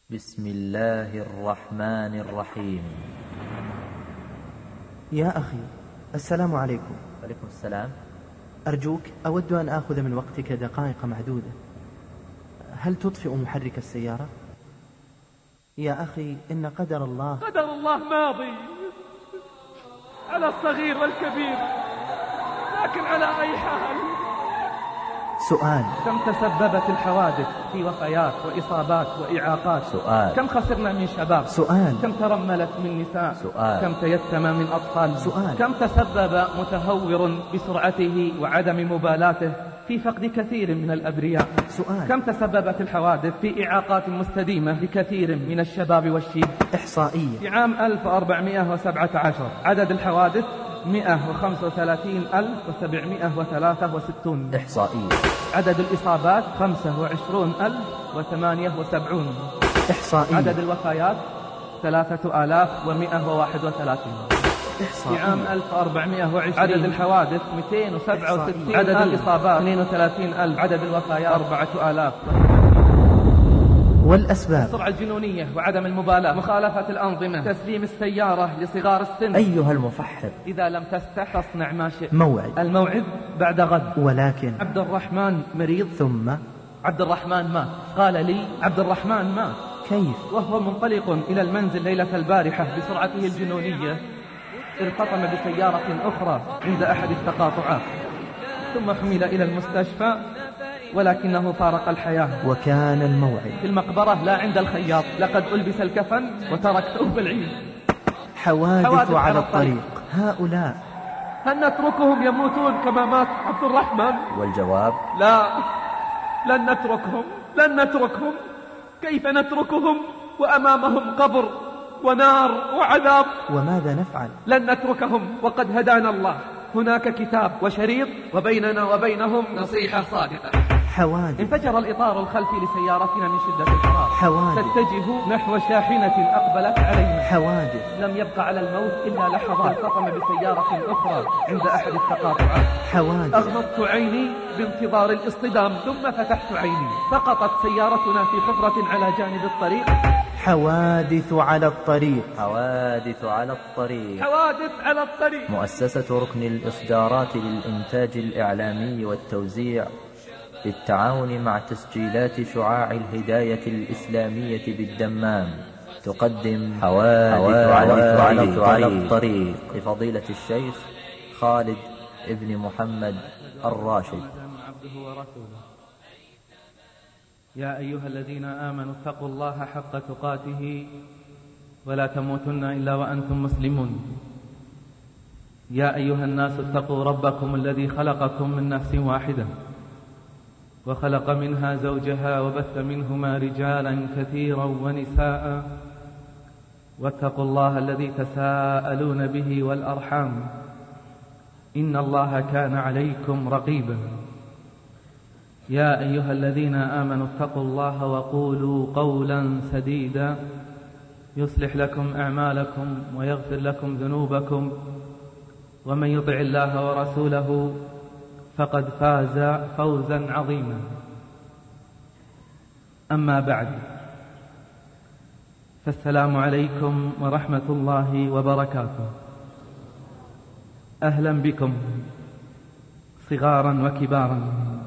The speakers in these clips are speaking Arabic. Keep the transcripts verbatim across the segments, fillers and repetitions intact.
بسم الله الرحمن الرحيم. يا أخي، السلام عليكم. وعليكم السلام. أرجوك، أود أن آخذ من وقتك دقائق معدودة. هل تطفئ محرك السيارة؟ يا أخي، إن قدر الله قدر الله ماضي على الصغير والكبير، لكن على أي حال. سؤال: كم تسببت الحوادث في وفيات وإصابات وإعاقات؟ سؤال: كم خسرنا من شباب؟ سؤال: كم ترملت من نساء؟ سؤال: كم تيتم من أطفال؟ سؤال: كم تسبب متهور بسرعته وعدم مبالاته في فقد كثير من الأبرياء؟ سؤال: كم تسببت الحوادث في إعاقات مستديمة لكثير من الشباب والشيب؟ إحصائية: في عام ألف وأربعمائة وسبعة عشر عدد الحوادث مئة وخمسة وثلاثين ألف وسبعمائة وثلاثة وستون. إحصائية. عدد الإصابات خمسة وعشرون ألف وثمانية وسبعون. إحصائية. عدد الوفيات ثلاثة آلاف ومئة وواحد وثلاثين. إحصائية. في عام ألف وأربعمائة وعشرين عدد الحوادث مئتين وسبعة وستين. عدد الإصابات اثنين وثلاثين ألف. عدد الوفيات أربعة آلاف. والأسباب: السرعة الجنونية وعدم المبالاة، مخالفة الأنظمة، تسليم السيارة لصغار السن. أيها المفحر، إذا لم تستح تصنع ما شئت. موعد. الموعد بعد غد. ولكن عبد الرحمن مريض. ثم عبد الرحمن مات. قال لي عبد الرحمن مات. كيف؟ وهو منطلق إلى المنزل ليلة البارحة بسرعته الجنونية ارتطم بسيارة أخرى عند أحد التقاطعات، ثم حمل إلى المستشفى ولكنه فارق الحياة. وكان الموعد في المقبرة لا عند الخياط. لقد ألبس الكفن وترك ثوب العيد. حوادث, حوادث على الطريق. هؤلاء هل نتركهم يموتون كما مات عبد الرحمن؟ والجواب: لا، لن نتركهم، لن نتركهم. كيف نتركهم وأمامهم قبر ونار وعذاب؟ وماذا نفعل؟ لن نتركهم وقد هدانا الله. هناك كتاب وشريط، وبيننا وبينهم نصيحة صادقة. حوادث. انفجر الإطار الخلفي لسيارتنا من شدة الحرارة. حوادث. تتجه نحو شاحنة أقبلت علينا. حوادث. لم يبقى على الموت إلا لحظات. التقم بسيارة أخرى عند أحد التقاطعات. حوادث. أغمضت عيني بانتظار الاصطدام، ثم فتحت عيني. سقطت سيارتنا في حفرة على جانب الطريق. حوادث على الطريق. حوادث على الطريق. حوادث على الطريق. مؤسسة ركن الإصدارات للإنتاج الإعلامي والتوزيع بالتعاون مع تسجيلات شعاع الهداية الإسلامية بالدمام تقدم حوادث على, على, على الطريق لفضيلة الشيخ خالد ابن محمد الراشد. عبده ورسوله. يا أيها الذين آمنوا اتقوا الله حق تقاته ولا تموتن إلا وأنتم مسلمون. يا أيها الناس اتقوا ربكم الذي خلقكم من نفس واحدة وخلق منها زوجها وبث منهما رجالا كثيرا ونساء، واتقوا الله الذي تساءلون به والأرحام، إن الله كان عليكم رقيبا. يا أيها الذين آمنوا اتقوا الله وقولوا قولا سديدا يصلح لكم أعمالكم ويغفر لكم ذنوبكم، ومن يطع الله ورسوله فقد فاز فوزا عظيما. أما بعد، فالسلام عليكم ورحمة الله وبركاته. أهلا بكم صغارا وكبارا،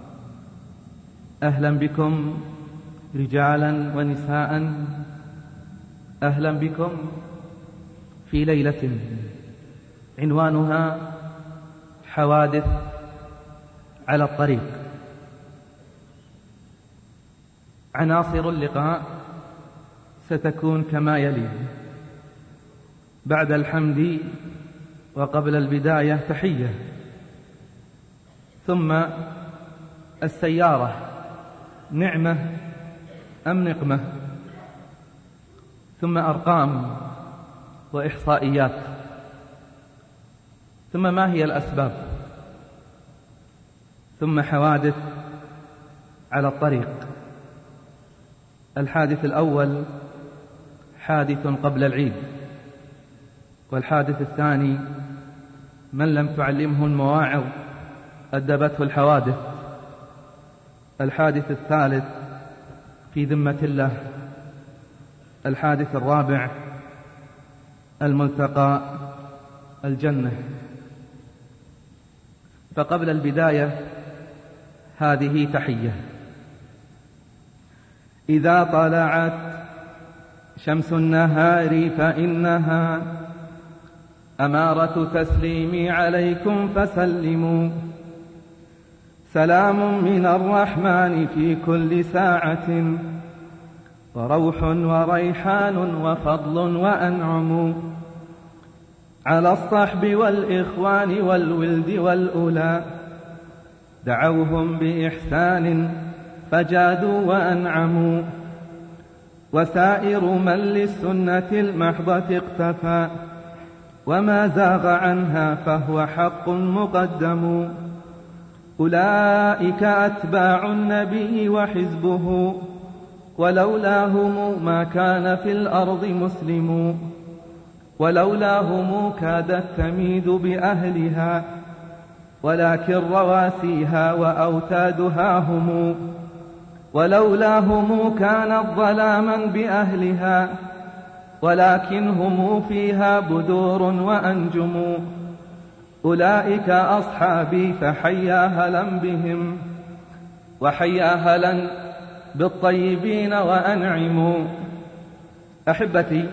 أهلا بكم رجالا ونساء، أهلا بكم في ليلة عنوانها حوادث على الطريق. عناصر اللقاء ستكون كما يلي: بعد الحمد وقبل البداية تحية، ثم السيارة نعمة أم نقمة، ثم أرقام وإحصائيات، ثم ما هي الأسباب، ثم حوادث على الطريق. الحادث الأول حادث قبل العيد، والحادث الثاني من لم تعلمه المواعظ أدبته الحوادث. الحادث الثالث في ذمة الله. الحادث الرابع، الملتقى الجنة. فقبل البداية هذه تحية. إذا طلعت شمس النهار فإنها أمارة تسليمي عليكم فسلموا، سلام من الرحمن في كل ساعة، وروح وريحان وفضل وأنعم، على الصحب والإخوان والولد والأولى، دعوهم بإحسان فجادوا وأنعموا، وسائر من للسنة المحضة اقتفى، وما زاغ عنها فهو حق مقدم، أولئك أتباع النبي وحزبه، ولولاهم ما كان في الأرض مسلم، ولولاهم كادت تميد بأهلها، ولكن رواسيها وأوتادها هم، ولولاهم كانت ظلاما بأهلها، ولكن هم فيها بدور وأنجم، أولئك أصحابي فحيا هلا بهم، وحيا هلا بالطيبين وأنعموا. أحبتي،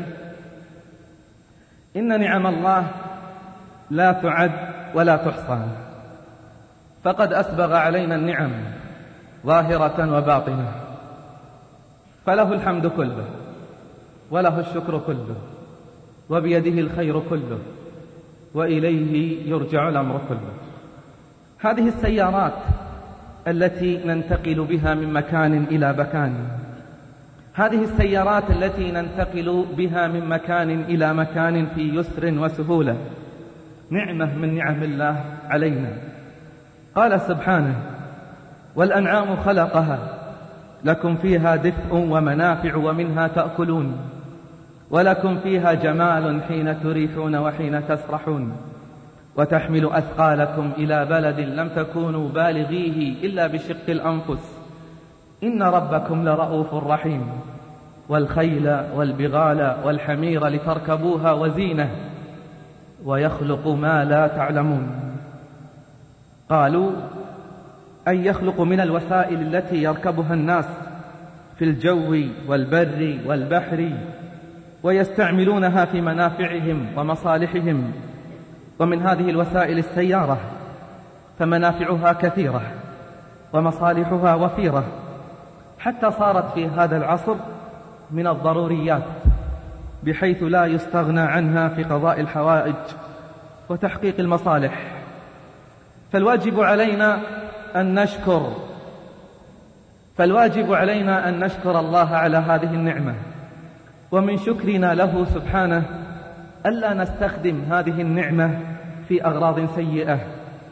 إن نعم الله لا تعد ولا تحصى، فقد أسبغ علينا النعم ظاهرة وباطنة، فله الحمد كله وله الشكر كله، وبيده الخير كله، وإليه يرجع الأمر كله. هذه السيارات التي ننتقل بها من مكان إلى مكان، هذه السيارات التي ننتقل بها من مكان إلى مكان في يسر وسهولة، نعمة من نعم الله علينا. قال سبحانه: والأنعام خلقها لكم فيها دفء ومنافع ومنها تأكلون، ولكم فيها جمال حين تريحون وحين تسرحون، وتحمل أثقالكم إلى بلد لم تكونوا بالغيه إلا بشق الأنفس، إن ربكم لرؤوف رحيم، والخيل والبغال والحمير لتركبوها وزينة، ويخلق ما لا تعلمون. قالوا: أن يخلق من الوسائل التي يركبها الناس في الجو والبر والبحر، ويستعملونها في منافعهم ومصالحهم. ومن هذه الوسائل السيارة، فمنافعها كثيرة ومصالحها وفيرة، حتى صارت في هذا العصر من الضروريات، بحيث لا يستغنى عنها في قضاء الحوائج وتحقيق المصالح. فالواجب علينا أن نشكر فالواجب علينا أن نشكر الله على هذه النعمة، ومن شكرنا له سبحانه ألا نستخدم هذه النعمة في أغراض سيئة،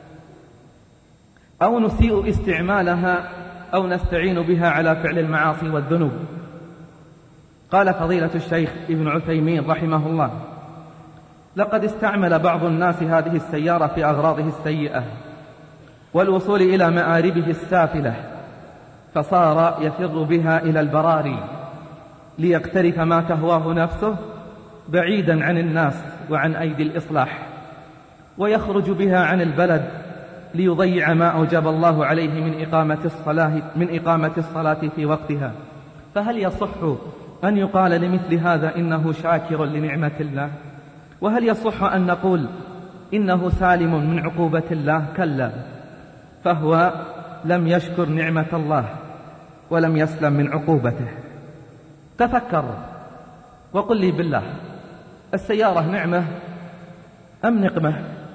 أو نسيء استعمالها، أو نستعين بها على فعل المعاصي والذنوب. قال فضيلة الشيخ ابن عثيمين رحمه الله: لقد استعمل بعض الناس هذه السيارة في أغراضه السيئة والوصول إلى مآربه السافلة، فصار يفر بها إلى البراري ليقترف ما تهواه نفسه بعيدا عن الناس وعن أيدي الإصلاح، ويخرج بها عن البلد ليضيع ما أوجب الله عليه من إقامة الصلاة من إقامة الصلاة في وقتها. فهل يصح أن يقال لمثل هذا إنه شاكر لنعمة الله؟ وهل يصح أن نقول إنه سالم من عقوبة الله؟ كلا، فهو لم يشكر نعمة الله ولم يسلم من عقوبته. تفكر وقل لي بالله، السيارة نعمة أم نقمة؟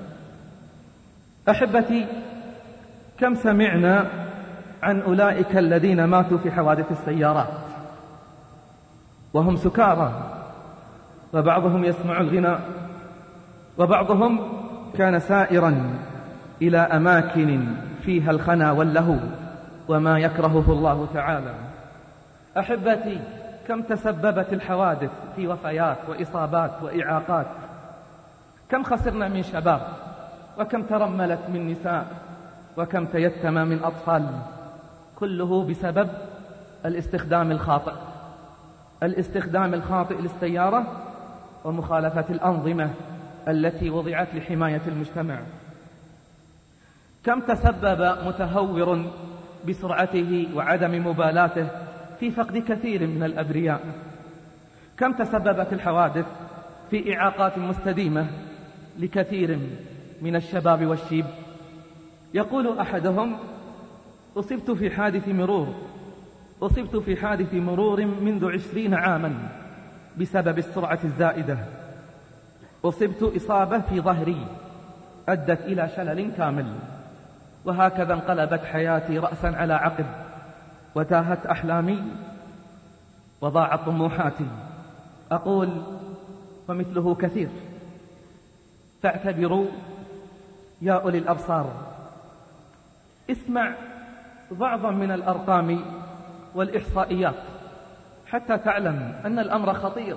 أحبتي، كم سمعنا عن أولئك الذين ماتوا في حوادث السيارات وهم سكارى، وبعضهم يسمع الغناء، وبعضهم كان سائرا إلى أماكن فيها الخنا واللهو وما يكرهه الله تعالى. أحبتي، كم تسببت الحوادث في وفيات وإصابات وإعاقات، كم خسرنا من شباب، وكم ترملت من نساء، وكم تيتم من أطفال، كله بسبب الاستخدام الخاطئ. الاستخدام الخاطئ للسيارة ومخالفة الأنظمة التي وضعت لحماية المجتمع. كم تسبب متهور بسرعته وعدم مبالاته في فقد كثير من الأبرياء. كم تسببت الحوادث في إعاقات مستديمة لكثير من الشباب والشيب. يقول أحدهم: أصبت في حادث مرور أصبت في حادث مرور منذ عشرين عاما بسبب السرعة الزائدة. أصبت إصابة في ظهري أدت إلى شلل كامل، وهكذا انقلبت حياتي رأسا على عقب، وتاهت أحلامي وضاعت طموحاتي. أقول ومثله كثير. فاعتبروا يا أولي الأبصار. اسمع بعضا من الأرقام والإحصائيات حتى تعلم أن الأمر خطير.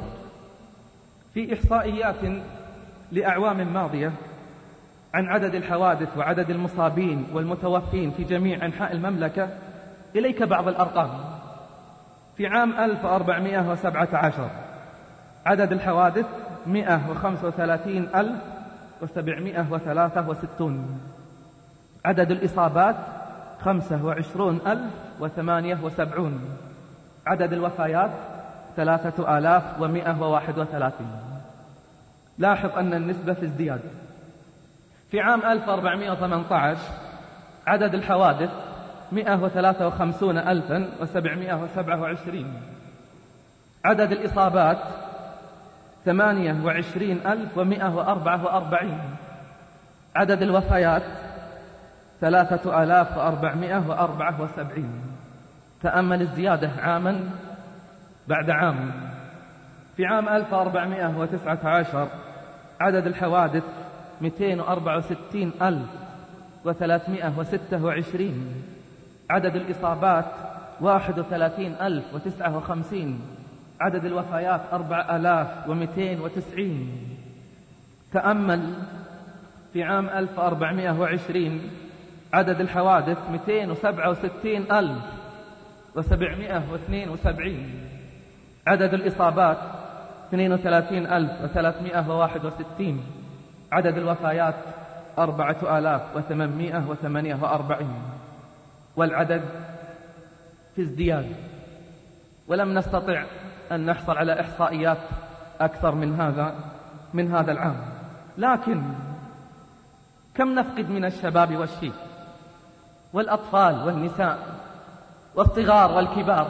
في إحصائيات لأعوام ماضية عن عدد الحوادث وعدد المصابين والمتوفين في جميع أنحاء المملكة، إليك بعض الأرقام. في عام ألف وأربعمائة وسبعة عشر عدد الحوادث مئة وخمسة وثلاثين ألف وسبعمائة وثلاثة وستون. عدد الإصابات خمسة وعشرون ألف وثمانية وسبعون. عدد الوفيات ثلاثة آلاف ومئة وواحد وثلاثين. لاحظ أن النسبة في ازدياد. في عام ألف وأربعمائة وثمانية عشر عدد الحوادث مئة وثلاثة وخمسين ألفا وسبعمائة وسبعة وعشرين. عدد الإصابات ثمانية وعشرين ألف ومئة وأربعة وأربعين. عدد الوفيات ثلاثة آلاف وأربعمائة وأربعة وسبعين. تأمل الزيادة عاما بعد عام. في عام ألف وأربعمائة وتسعة عشر عدد الحوادث مئتين وأربعة وستين ألف وثلاثمائة وستة وعشرين. عدد الإصابات واحد وثلاثين ألف وتسعة وخمسين. عدد الوفيات أربعة آلاف ومئتين وتسعين. تأمل في عام ألف وأربعمائة وعشرين عدد الحوادث مئتين وسبعة وستين ألف وسبعمائة واثنين وسبعين. عدد الإصابات اثنين وثلاثين ألف وثلاثمائة وواحد وستين. عدد الوفيات أربعة آلاف وثمانمائة وثمانية وأربعين. والعدد في ازدياد، ولم نستطع أن نحصل على إحصائيات أكثر من هذا من هذا العام. لكن كم نفقد من الشباب والشيب والأطفال والنساء والصغار والكبار.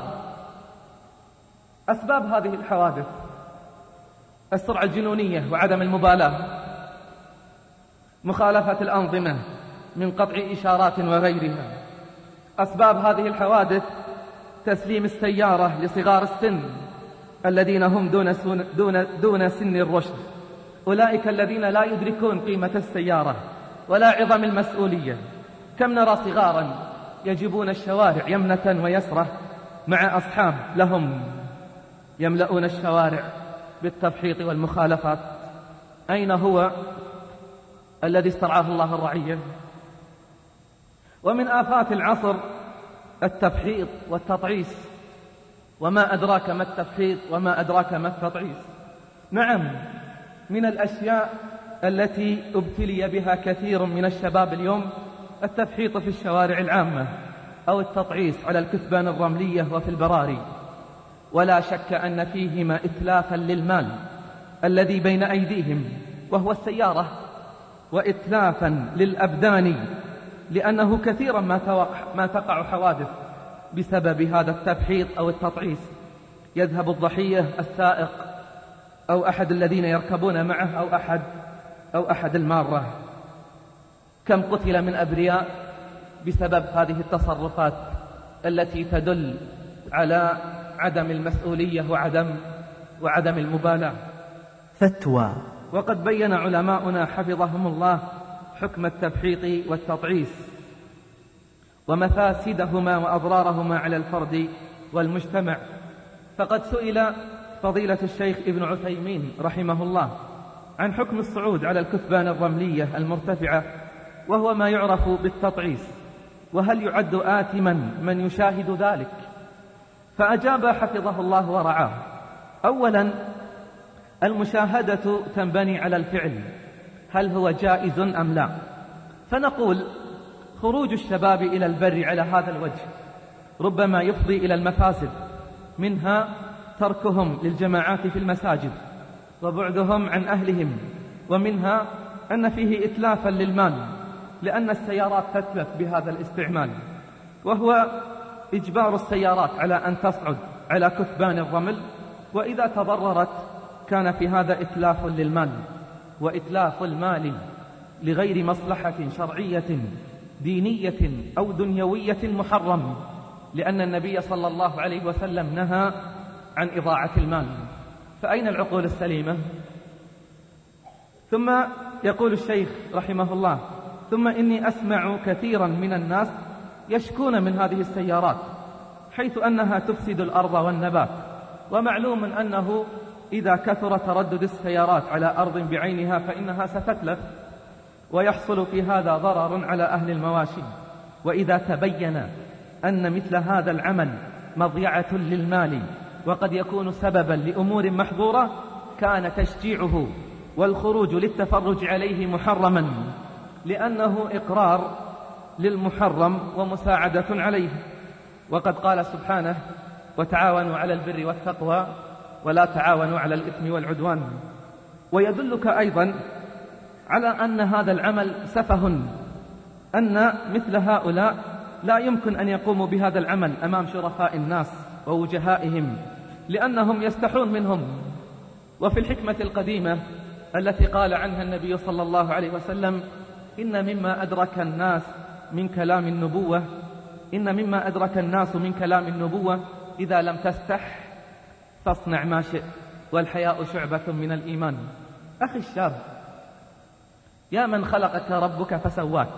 أسباب هذه الحوادث السرعة الجنونية وعدم المبالاة، مخالفة الأنظمة من قطع إشارات وغيرها. أسباب هذه الحوادث تسليم السيارة لصغار السن الذين هم دون, دون, دون سن الرشد، أولئك الذين لا يدركون قيمة السيارة ولا عظم المسؤولية. كم نرى صغارا يجبون الشوارع يمنة ويسرة مع أصحاب لهم يملؤون الشوارع بالتفحيط والمخالفات. أين هو الذي استرعاه الله الرعية؟ ومن آفات العصر التفحيط والتطعيس. وما أدراك ما التفحيط وما أدراك ما التطعيس. نعم، من الأشياء التي ابتلي بها كثير من الشباب اليوم التفحيط في الشوارع العامة أو التطعيس على الكثبان الرملية وفي البراري. ولا شك أن فيهما إتلافا للمال الذي بين أيديهم وهو السيارة، وإتلافا للأبدان، لأنه كثيرا ما توقع, ما تقع حوادث بسبب هذا التفحيط أو التطعيس. يذهب الضحية السائق أو أحد الذين يركبون معه أو أحد, أو أحد المارة. كم قتل من أبرياء بسبب هذه التصرفات التي تدل على عدم المسؤولية وعدم, وعدم المبالاة. فتوى. وقد بين علماؤنا حفظهم الله حكم التفحيط والتطعيس ومفاسدهما وأضرارهما على الفرد والمجتمع. فقد سئل فضيلة الشيخ ابن عثيمين رحمه الله عن حكم الصعود على الكثبان الرملية المرتفعة وهو ما يعرف بالتطعيس، وهل يعد آثما من يشاهد ذلك؟ فأجاب حفظه الله ورعاه أولا، المشاهدة تنبني على الفعل، هل هو جائز أم لا؟ فنقول خروج الشباب إلى البر على هذا الوجه ربما يفضي إلى المفاسد، منها تركهم للجماعات في المساجد وبعدهم عن أهلهم، ومنها أن فيه إتلافا للمال لأن السيارات تتلف بهذا الاستعمال، وهو إجبار السيارات على أن تصعد على كثبان الرمل، وإذا تضررت كان في هذا إتلاف للمال، وإتلاف المال لغير مصلحة شرعية دينية أو دنيوية محرم، لأن النبي صلى الله عليه وسلم نهى عن إضاعة المال. فأين العقول السليمة؟ ثم يقول الشيخ رحمه الله: ثم إني أسمع كثيرا من الناس يشكون من هذه السيارات حيث أنها تفسد الأرض والنبات، ومعلوم أنه إذا كثر تردد السيارات على أرض بعينها فإنها ستتلف، ويحصل في هذا ضرر على أهل المواشي. وإذا تبين أن مثل هذا العمل مضيعة للمال وقد يكون سببا لأمور محظورة كان تشجيعه والخروج للتفرج عليه محرما، لأنه إقرار للمحرم ومساعدة عليه. وقد قال سبحانه: وتعاونوا على البر والتقوى ولا تعاونوا على الإثم والعدوان. ويدلك أيضا على أن هذا العمل سفه، أن مثل هؤلاء لا يمكن أن يقوموا بهذا العمل أمام شرفاء الناس ووجهائهم، لأنهم يستحون منهم. وفي الحكمة القديمة التي قال عنها النبي صلى الله عليه وسلم: إن مما أدرك الناس من كلام النبوة إن مما أدرك الناس من كلام النبوة إذا لم تستح فاصنع ما شئت والحياء شعبة من الإيمان. أخي الشاب، يا من خلقك ربك فسواك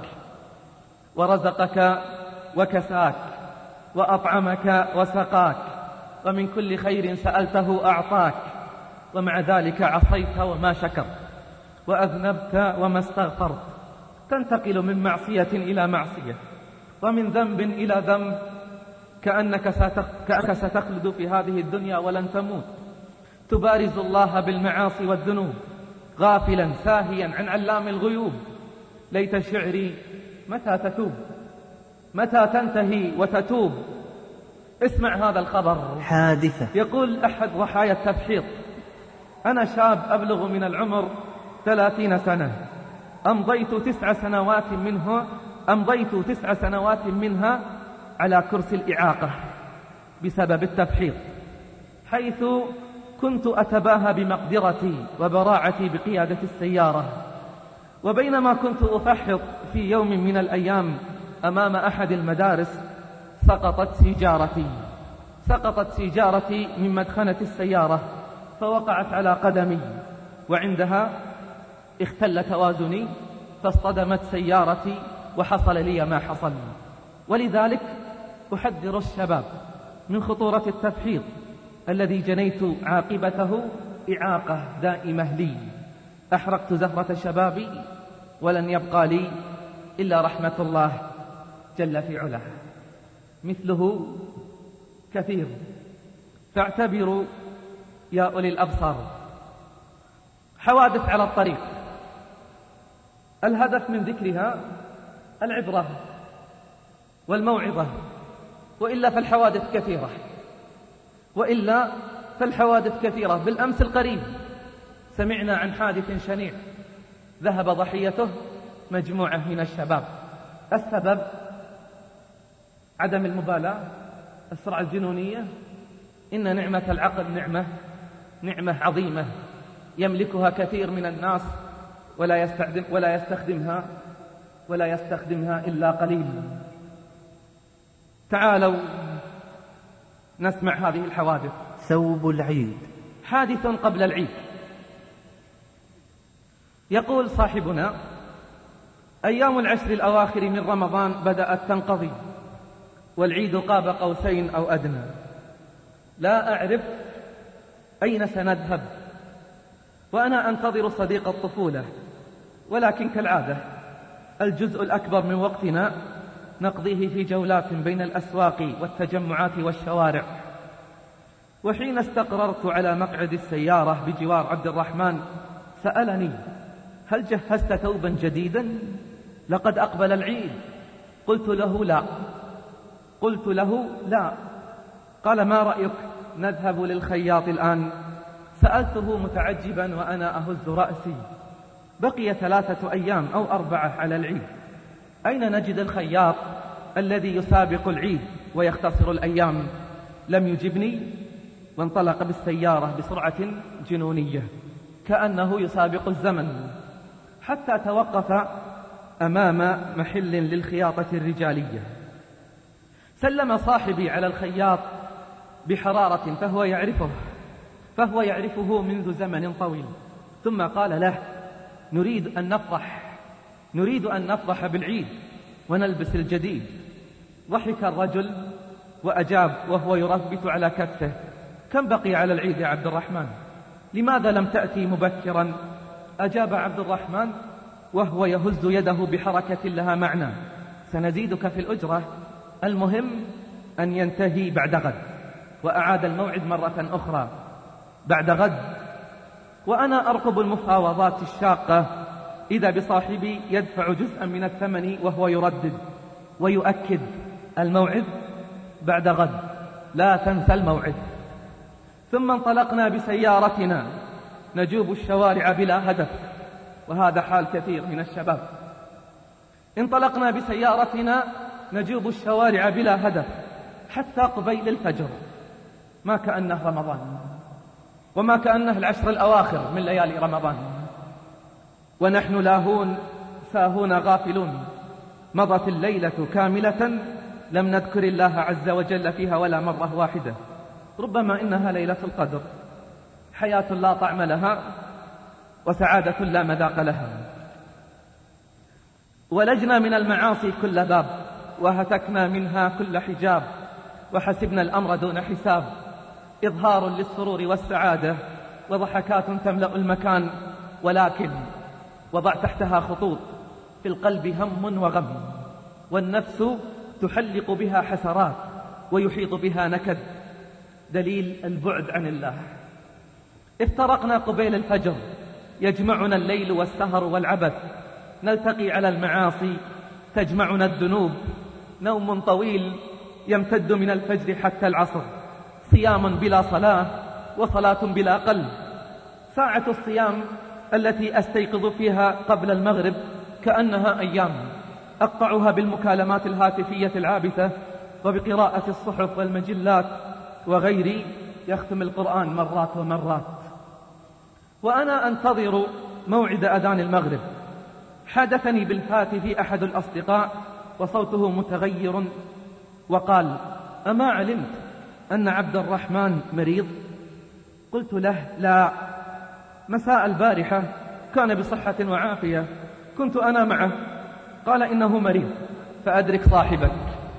ورزقك وكساك وأطعمك وسقاك ومن كل خير سألته أعطاك، ومع ذلك عصيت وما شكرت وأذنبت وما استغفرت، تنتقل من معصية إلى معصية ومن ذنب إلى ذنب كأنك ستخلد في هذه الدنيا ولن تموت، تبارز الله بالمعاصي والذنوب غافلا ساهيا عن علام الغيوب. ليت شعري متى تتوب متى تنتهي وتتوب. اسمع هذا الخبر، حادثة. يقول أحد ضحايا التبحيط: أنا شاب أبلغ من العمر ثلاثين سنة، أمضيت تسع سنوات منه أمضيت تسع سنوات منها على كرسي الإعاقة بسبب التبحيط، حيث كنت أتباهى بمقدرتي وبراعتي بقيادة السيارة. وبينما كنت أفحط في يوم من الأيام أمام أحد المدارس سقطت سيجارتي سقطت سيجارتي من مدخنة السيارة فوقعت على قدمي، وعندها اختل توازني فاصطدمت سيارتي وحصل لي ما حصل. ولذلك أحذر الشباب من خطورة التبحيط الذي جنيت عاقبته إعاقة دائمة لي. أحرقت زهرة شبابي ولن يبقى لي إلا رحمة الله جل في علاه. مثله كثير، فاعتبروا يا أولي الأبصار. حوادث على الطريق، الهدف من ذكرها العبرة والموعظة، وإلا فالحوادث كثيرة وإلا فالحوادث كثيرة بالأمس القريب سمعنا عن حادث شنيع ذهب ضحيته مجموعة من الشباب. السبب عدم المبالاة، السرعة الجنونية. إن نعمة العقل نعمة نعمة عظيمة يملكها كثير من الناس ولا يستخدم ولا يستخدمها ولا يستخدمها إلا قليل. تعالوا نسمع هذه الحوادث. ثوب العيد. حادث قبل العيد. يقول صاحبنا: أيام العشر الأواخر من رمضان بدأت تنقضي والعيد قاب قوسين أو أدنى، لا أعرف أين سنذهب، وأنا أنتظر صديق الطفولة، ولكن كالعادة الجزء الأكبر من وقتنا نقضيه في جولات بين الأسواق والتجمعات والشوارع. وحين استقررت على مقعد السيارة بجوار عبد الرحمن سألني: هل جهزت ثوبا جديدا؟ لقد أقبل العيد. قلت له لا قلت له لا قال: ما رأيك نذهب للخياط الآن؟ سألته متعجبا وأنا أهز رأسي. بقي ثلاثة أيام أو أربعة على العيد، أين نجد الخياط الذي يسابق العيد ويختصر الأيام؟ لم يجبني، وانطلق بالسيارة بسرعة جنونية كأنه يسابق الزمن، حتى توقف أمام محل للخياطة الرجالية. سلم صاحبي على الخياط بحرارة فهو يعرفه فهو يعرفه منذ زمن طويل، ثم قال له: نريد أن نفرح نريد أن نفرح بالعيد ونلبس الجديد. ضحك الرجل وأجاب وهو يربت على كتفه: كم بقي على العيد يا عبد الرحمن؟ لماذا لم تأتي مبكرا؟ أجاب عبد الرحمن وهو يهز يده بحركة لها معنى: سنزيدك في الأجرة، المهم أن ينتهي بعد غد. وأعاد الموعد مرة أخرى بعد غد. وأنا أرقب المفاوضات الشاقة إذا بصاحبي يدفع جزءا من الثمن وهو يردد ويؤكد: الموعد بعد غد، لا تنسى الموعد. ثم انطلقنا بسيارتنا نجوب الشوارع بلا هدف، وهذا حال كثير من الشباب. انطلقنا بسيارتنا نجوب الشوارع بلا هدف حتى قبيل الفجر، ما كأنه رمضان، وما كأنه العشر الأواخر من ليالي رمضان، ونحن لاهون ساهون غافلون. مضت الليلة كاملة لم نذكر الله عز وجل فيها ولا مرة واحدة. ربما إنها ليلة القدر، حياة لا طعم لها وسعادة لا مذاق لها. ولجنا من المعاصي كل باب، وهتكنا منها كل حجاب، وحسبنا الأمر دون حساب. إظهار للسرور والسعادة وضحكات تملأ المكان، ولكن وضع تحتها خطوط: في القلب هم وغم، والنفس تحلق بها حسرات ويحيط بها نكد، دليل البعد عن الله. افترقنا قبيل الفجر، يجمعنا الليل والسهر والعبث، نلتقي على المعاصي تجمعنا الذنوب. نوم طويل يمتد من الفجر حتى العصر، صيام بلا صلاة وصلاة بلا قلب. ساعة الصيام التي أستيقظ فيها قبل المغرب كأنها أيام، أقطعها بالمكالمات الهاتفية العابثة وبقراءة الصحف والمجلات، وغيري يختم القرآن مرات ومرات. وأنا أنتظر موعد أذان المغرب، حدثني بالهاتف أحد الأصدقاء وصوته متغير وقال: أما علمت أن عبد الرحمن مريض؟ قلت له: لا، مساء البارحة كان بصحة وعافية، كنت أنا معه. قال: إنه مريض، فأدرك صاحبك.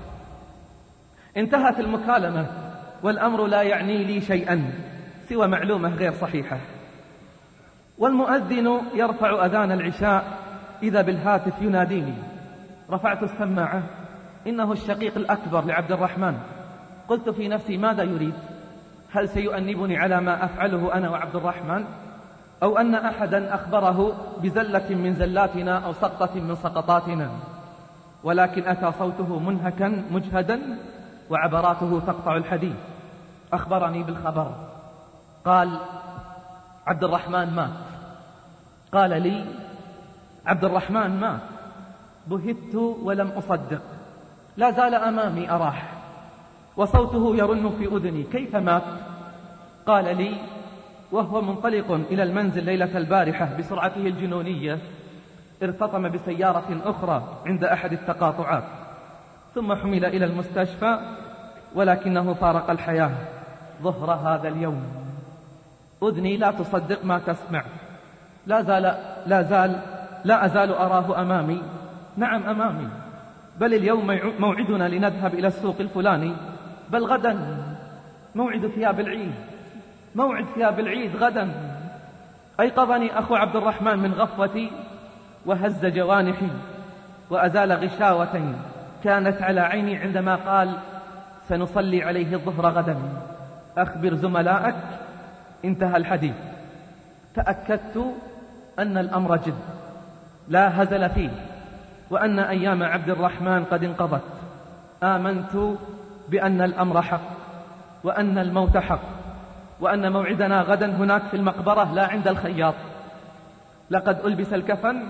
انتهت المكالمة والأمر لا يعني لي شيئا سوى معلومة غير صحيحة. والمؤذن يرفع أذان العشاء إذا بالهاتف يناديني. رفعت السماعة، إنه الشقيق الأكبر لعبد الرحمن. قلت في نفسي: ماذا يريد؟ هل سيؤنبني على ما أفعله أنا وعبد الرحمن؟ أو أن أحدا أخبره بزلة من زلاتنا أو سقطة من سقطاتنا؟ ولكن أتى صوته منهكا مجهدا وعبراته تقطع الحديث. أخبرني بالخبر، قال: عبد الرحمن مات. قال لي: عبد الرحمن مات. بهت ولم أصدق، لا زال أمامي أراح وصوته يرن في أذني: كيف مات؟ قال لي وهو منطلق إلى المنزل ليلة البارحة بسرعته الجنونية، ارتطم بسيارة أخرى عند أحد التقاطعات، ثم حمل إلى المستشفى، ولكنه فارق الحياة ظهر هذا اليوم. أذني لا تصدق ما تسمع. لا زال لا زال لا أزال أراه أمامي. نعم أمامي، بل اليوم موعدنا لنذهب إلى السوق الفلاني، بل غدا موعد ثياب العيد موعد ثياب العيد غدا. أيقظني أخو عبد الرحمن من غفوتي وهز جوانحي وأزال غشاوة كانت على عيني عندما قال: سنصلي عليه الظهر غدا. أخبر زملائك. انتهى الحديث. تأكدت أن الأمر جد لا هزل فيه، وأن أيام عبد الرحمن قد انقضت. آمنت بأن الأمر حق، وأن الموت حق، وأن موعدنا غدا هناك في المقبرة لا عند الخياط. لقد ألبس الكفن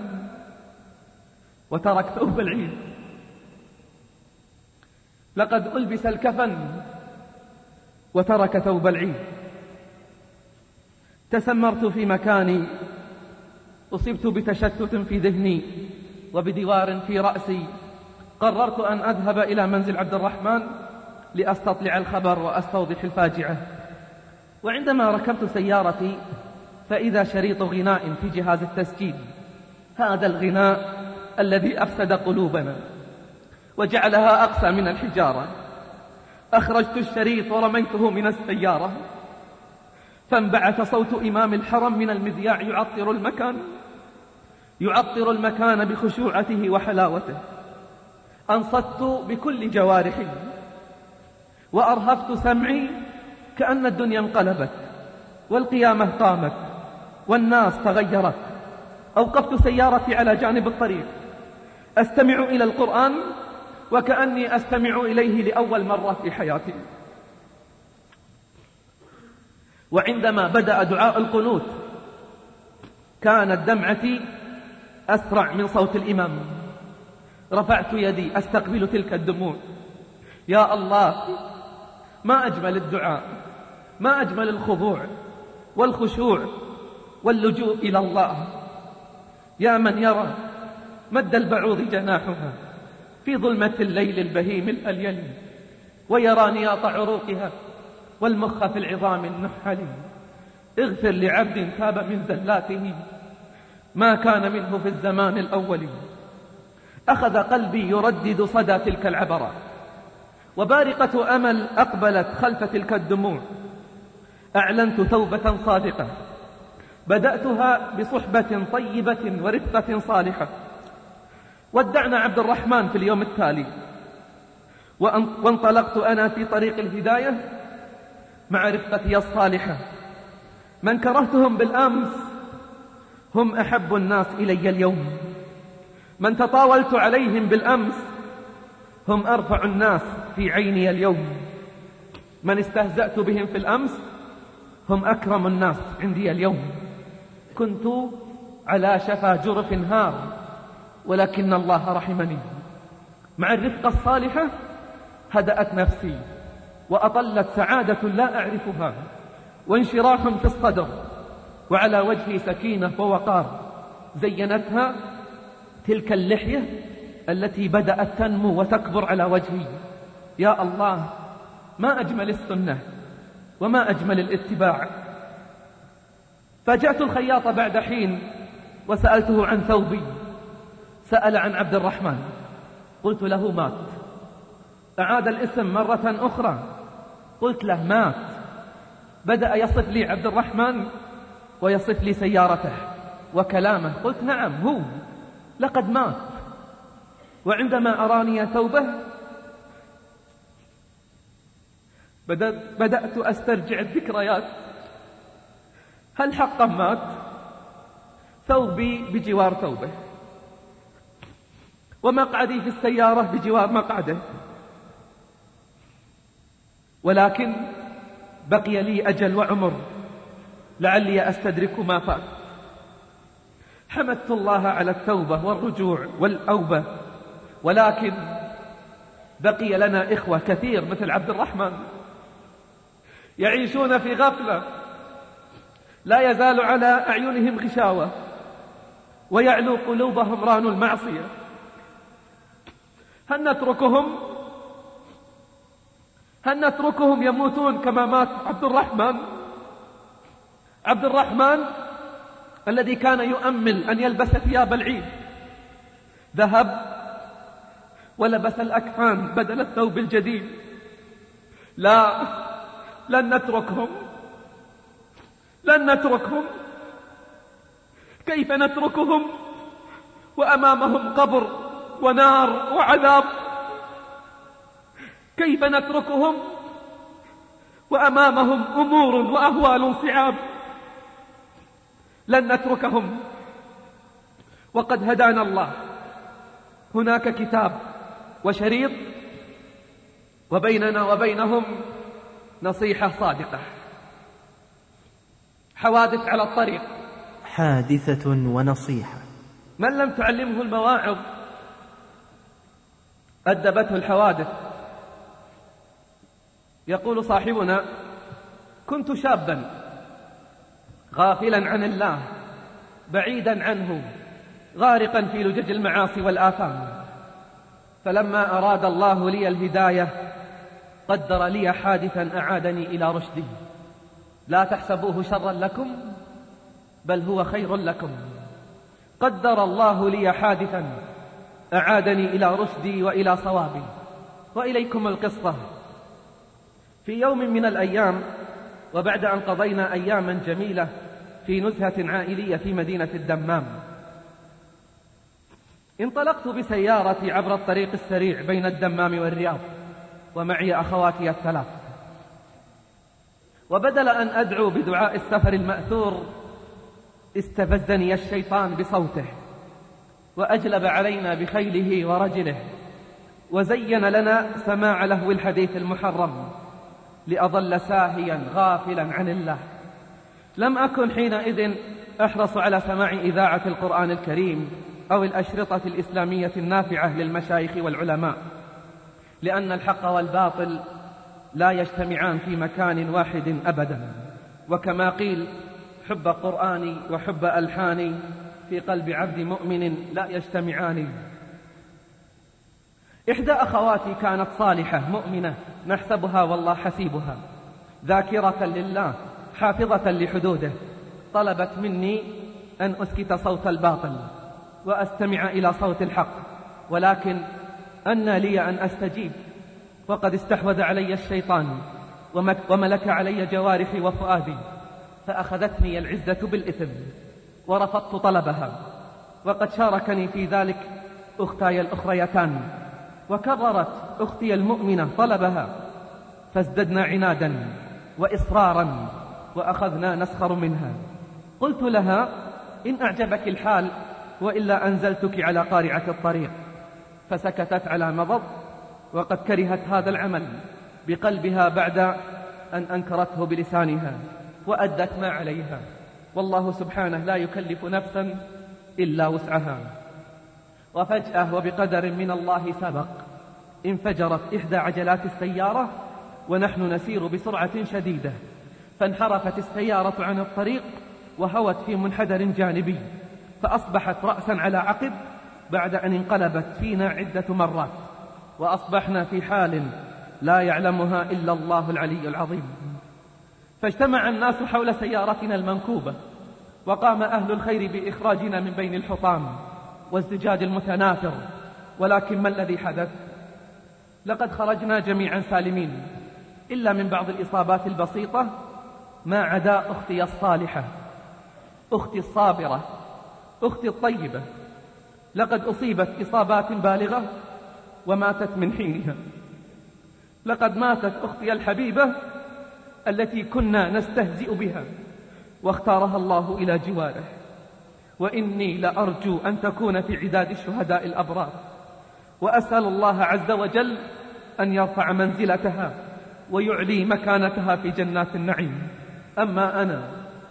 وترك ثوب العيد. لقد ألبس الكفن وترك ثوب العيد. تسمرت في مكاني، أصبت بتشتت في ذهني وبدوار في رأسي. قررت أن أذهب إلى منزل عبد الرحمن لأستطلع الخبر وأستوضح الفاجعة. وعندما ركبت سيارتي فإذا شريط غناء في جهاز التسجيل، هذا الغناء الذي أفسد قلوبنا وجعلها أقسى من الحجارة. أخرجت الشريط ورميته من السيارة، فانبعث صوت إمام الحرم من المذياع يعطر المكان يعطر المكان بخشوعته وحلاوته. أنصت بكل جوارحي وأرهفت سمعي كأن الدنيا انقلبت والقيامة قامت والناس تغيرت. أوقفت سيارتي على جانب الطريق أستمع إلى القرآن وكأني أستمع إليه لأول مرة في حياتي. وعندما بدأ دعاء القنوت كانت دمعتي أسرع من صوت الإمام. رفعت يدي أستقبل تلك الدموع. يا الله، ما أجمل الدعاء، ما أجمل الخضوع والخشوع واللجوء إلى الله. يا من يرى مد البعوض جناحها في ظلمة الليل البهيم الأليل، ويرى نياط عروقها والمخ في العظام النحل. اغفر لعبد تاب من زلاته ما كان منه في الزمان الأول. أخذ قلبي يردد صدى تلك العبرة، وبارقة أمل أقبلت خلف تلك الدموع. أعلنت توبة صادقة بدأتها بصحبة طيبة ورفقة صالحة. ودعنا عبد الرحمن في اليوم التالي، وانطلقت أنا في طريق الهداية مع رفقتي الصالحة. من كرهتهم بالأمس هم أحب الناس إلي اليوم. من تطاولت عليهم بالأمس هم أرفع الناس في عيني اليوم. من استهزأت بهم في الأمس هم أكرم الناس عندي اليوم. كنت على شفا جرف هار، ولكن الله رحمني. مع الرفقة الصالحة هدأت نفسي وأطلت سعادة لا أعرفها وانشراح في الصدر، وعلى وجهي سكينة ووقار زينتها تلك اللحية التي بدأت تنمو وتكبر على وجهي. يا الله، ما أجمل السنة وما أجمل الاتباع. فجأت الخياط بعد حين وسألته عن ثوبي. سأل عن عبد الرحمن. قلت له مات. أعاد الاسم مرة أخرى. قلت له مات. بدأ يصف لي عبد الرحمن ويصف لي سيارته وكلامه. قلت نعم هو، لقد مات. وعندما أراني ثوبه بدأت أسترجع الذكريات. هل حقا مات؟ ثوبي بجوار ثوبه، ومقعدي في السيارة بجوار مقعده، ولكن بقي لي أجل وعمر لعلي أستدرك ما فات. حمدت الله على التوبة والرجوع والأوبة، ولكن بقي لنا إخوة كثير مثل عبد الرحمن يعيشون في غفلة، لا يزال على أعينهم غشاوة ويعلو قلوبهم ران المعصية. هل نتركهم؟ هل نتركهم يموتون كما مات عبد الرحمن؟ عبد الرحمن الذي كان يؤمل أن يلبس ثياب العيد ذهب ولبس الأكفان بدل الثوب الجديد. لا، لن نتركهم، لن نتركهم. كيف نتركهم وأمامهم قبر ونار وعذاب؟ كيف نتركهم وأمامهم أمور وأهوال صعاب، لن نتركهم وقد هدانا الله. هناك كتاب وشريط، وبيننا وبينهم نصيحة صادقة. حوادث على الطريق، حادثة ونصيحة. من لم تعلمه المواعظ أدبته الحوادث. يقول صاحبنا: كنت شابا غافلا عن الله، بعيدا عنه، غارقا في لجج المعاصي والآثام، فلما أراد الله لي الهداية قدر لي حادثا أعادني إلى رشدي. لا تحسبوه شرا لكم بل هو خير لكم. قدر الله لي حادثا أعادني إلى رشدي وإلى صوابي. وإليكم القصة. في يوم من الأيام، وبعد أن قضينا أياما جميلة في نزهة عائلية في مدينة الدمام، انطلقت بسيارتي عبر الطريق السريع بين الدمام والرياض، ومعي أخواتي الثلاث. وبدل أن أدعو بدعاء السفر المأثور، استفزني الشيطان بصوته، وأجلب علينا بخيله ورجله، وزين لنا سماع لهو الحديث المحرم، لأظل ساهيا غافلا عن الله. لم أكن حينئذ أحرص على سماع إذاعة القرآن الكريم أو الأشرطة الإسلامية النافعة للمشايخ والعلماء، لأن الحق والباطل لا يجتمعان في مكان واحد أبدا. وكما قيل: حب قرآني وحب ألحاني في قلب عبد مؤمن لا يجتمعان. إحدى أخواتي كانت صالحة مؤمنة نحسبها والله حسيبها، ذاكرة لله حافظة لحدوده. طلبت مني أن أسكت صوت الباطل وأستمع إلى صوت الحق، ولكن أن لي أن أستجيب، وقد استحوذ علي الشيطان وملك علي جوارحي وفؤادي، فأخذتني العزة بالإثم ورفضت طلبها. وقد شاركني في ذلك أختاي الأخريتان، وكررت أختي المؤمنة طلبها، فازددنا عنادا وإصرارا وأخذنا نسخر منها. قلت لها: إن أعجبك الحال وإلا أنزلتك على قارعة الطريق. فسكتت على مضض، وقد كرهت هذا العمل بقلبها بعد أن أنكرته بلسانها، وأدت ما عليها، والله سبحانه لا يكلف نفسا إلا وسعها. وفجأة وبقدر من الله سبق، انفجرت إحدى عجلات السيارة ونحن نسير بسرعة شديدة، فانحرفت السيارة عن الطريق وهوت في منحدر جانبي، فأصبحت رأسا على عقب بعد أن انقلبت فينا عدة مرات، وأصبحنا في حال لا يعلمها إلا الله العلي العظيم. فاجتمع الناس حول سيارتنا المنكوبة، وقام أهل الخير بإخراجنا من بين الحطام والزجاج المتناثر. ولكن ما الذي حدث؟ لقد خرجنا جميعا سالمين، إلا من بعض الإصابات البسيطة، ما عدا أختي الصالحة، أختي الصابرة، أختي الطيبة. لقد أصيبت إصابات بالغة وماتت من حينها. لقد ماتت أختي الحبيبة التي كنا نستهزئ بها، واختارها الله إلى جواره. وإني لأرجو أن تكون في عداد الشهداء الأبرار، وأسأل الله عز وجل أن يرفع منزلتها ويعلي مكانتها في جنات النعيم. أما أنا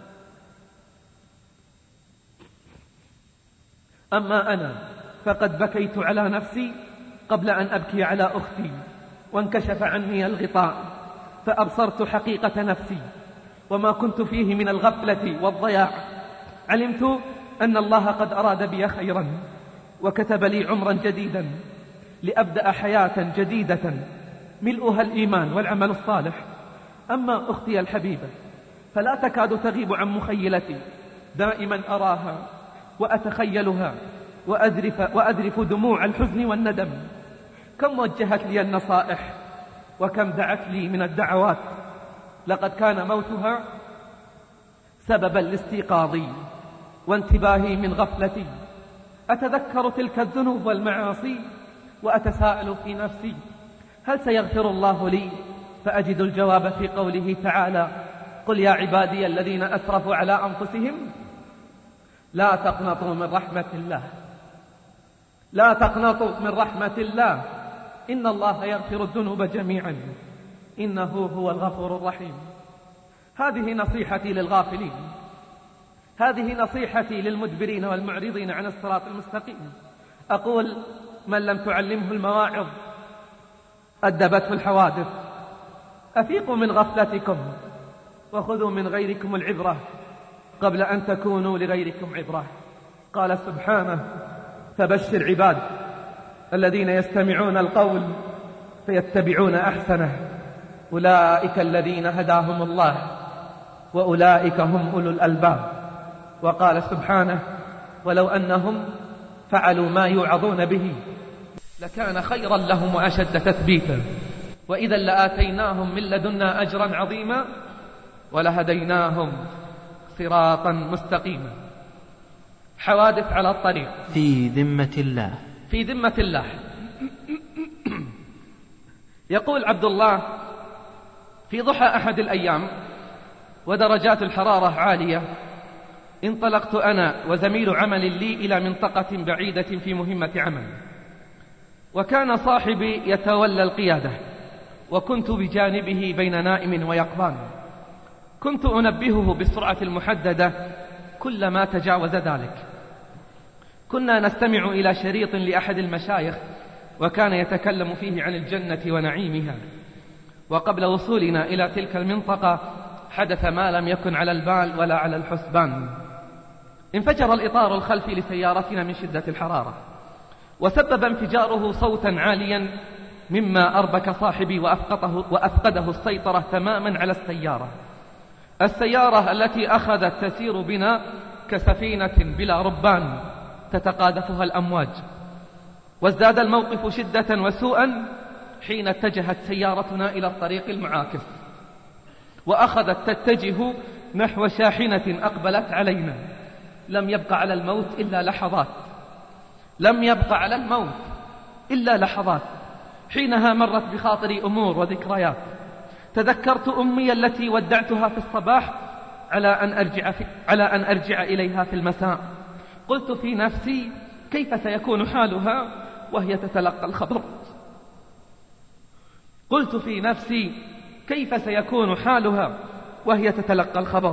أما أنا فقد بكيت على نفسي قبل أن أبكي على أختي، وانكشف عني الغطاء فأبصرت حقيقة نفسي وما كنت فيه من الغفلة والضياع. علمت أن الله قد أراد بي خيرا، وكتب لي عمرا جديدا لأبدأ حياة جديدة ملؤها الإيمان والعمل الصالح. أما أختي الحبيبة فلا تكاد تغيب عن مخيلتي، دائما أراها وأتخيلها وأذرف, وأذرف دموع الحزن والندم. كم وجهت لي النصائح وكم دعت لي من الدعوات. لقد كان موتها سببا لاستيقاظي وانتباهي من غفلتي. أتذكر تلك الذنوب والمعاصي وأتساءل في نفسي: هل سيغفر الله لي فأجد الجواب في قوله تعالى: قل يا عبادي الذين أسرفوا على أنفسهم لا تقنطوا من رحمة الله لا تقنطوا من رحمة الله إن الله يغفر الذنوب جميعا إنه هو الغفور الرحيم. هذه نصيحتي للغافلين، هذه نصيحتي للمدبرين والمعرضين عن الصراط المستقيم. أقول: من لم تعلمه المواعظ أدبته الحوادث. أفيقوا من غفلتكم وخذوا من غيركم العبرة قبل أن تكونوا لغيركم عبرة. قال سبحانه: فبشر عباد الذين يستمعون القول فيتبعون أحسنه أولئك الذين هداهم الله وأولئك هم أولو الألباب. وقال سبحانه: ولو أنهم فعلوا ما يوعظون به لكان خيرا لهم وأشد تثبيتا وإذا لآتيناهم من لدنا أجرا عظيما ولهديناهم صراطا مستقيما. حوادث على الطريق. في ذمة الله في ذمة الله. يقول عبد الله: في ضحى أحد الأيام ودرجات الحرارة عالية انطلقت أنا وزميل عمل لي إلى منطقة بعيدة في مهمة عمل، وكان صاحبي يتولى القيادة وكنت بجانبه بين نائم ويقظان. كنت أنبهه بالسرعة المحددة كلما تجاوز ذلك. كنا نستمع إلى شريط لأحد المشايخ وكان يتكلم فيه عن الجنة ونعيمها، وقبل وصولنا إلى تلك المنطقة حدث ما لم يكن على البال ولا على الحسبان. انفجر الإطار الخلفي لسيارتنا من شدة الحرارة، وسبب انفجاره صوتا عاليا مما أربك صاحبي وأفقده, وأفقده السيطرة تماما على السيارة السيارة التي أخذت تسير بنا كسفينة بلا ربان تتقاذفها الأمواج. وازداد الموقف شدة وسوءا حين اتجهت سيارتنا إلى الطريق المعاكس وأخذت تتجه نحو شاحنة أقبلت علينا. لم يبق على الموت إلا لحظات لم يبق على الموت إلا لحظات حينها مرت بخاطري أمور وذكريات. تذكرت أمي التي ودعتها في الصباح على أن أرجع, في على أن أرجع إليها في المساء. قلت في نفسي: كيف سيكون حالها وهي تتلقى الخبر قلت في نفسي كيف سيكون حالها وهي تتلقى الخبر.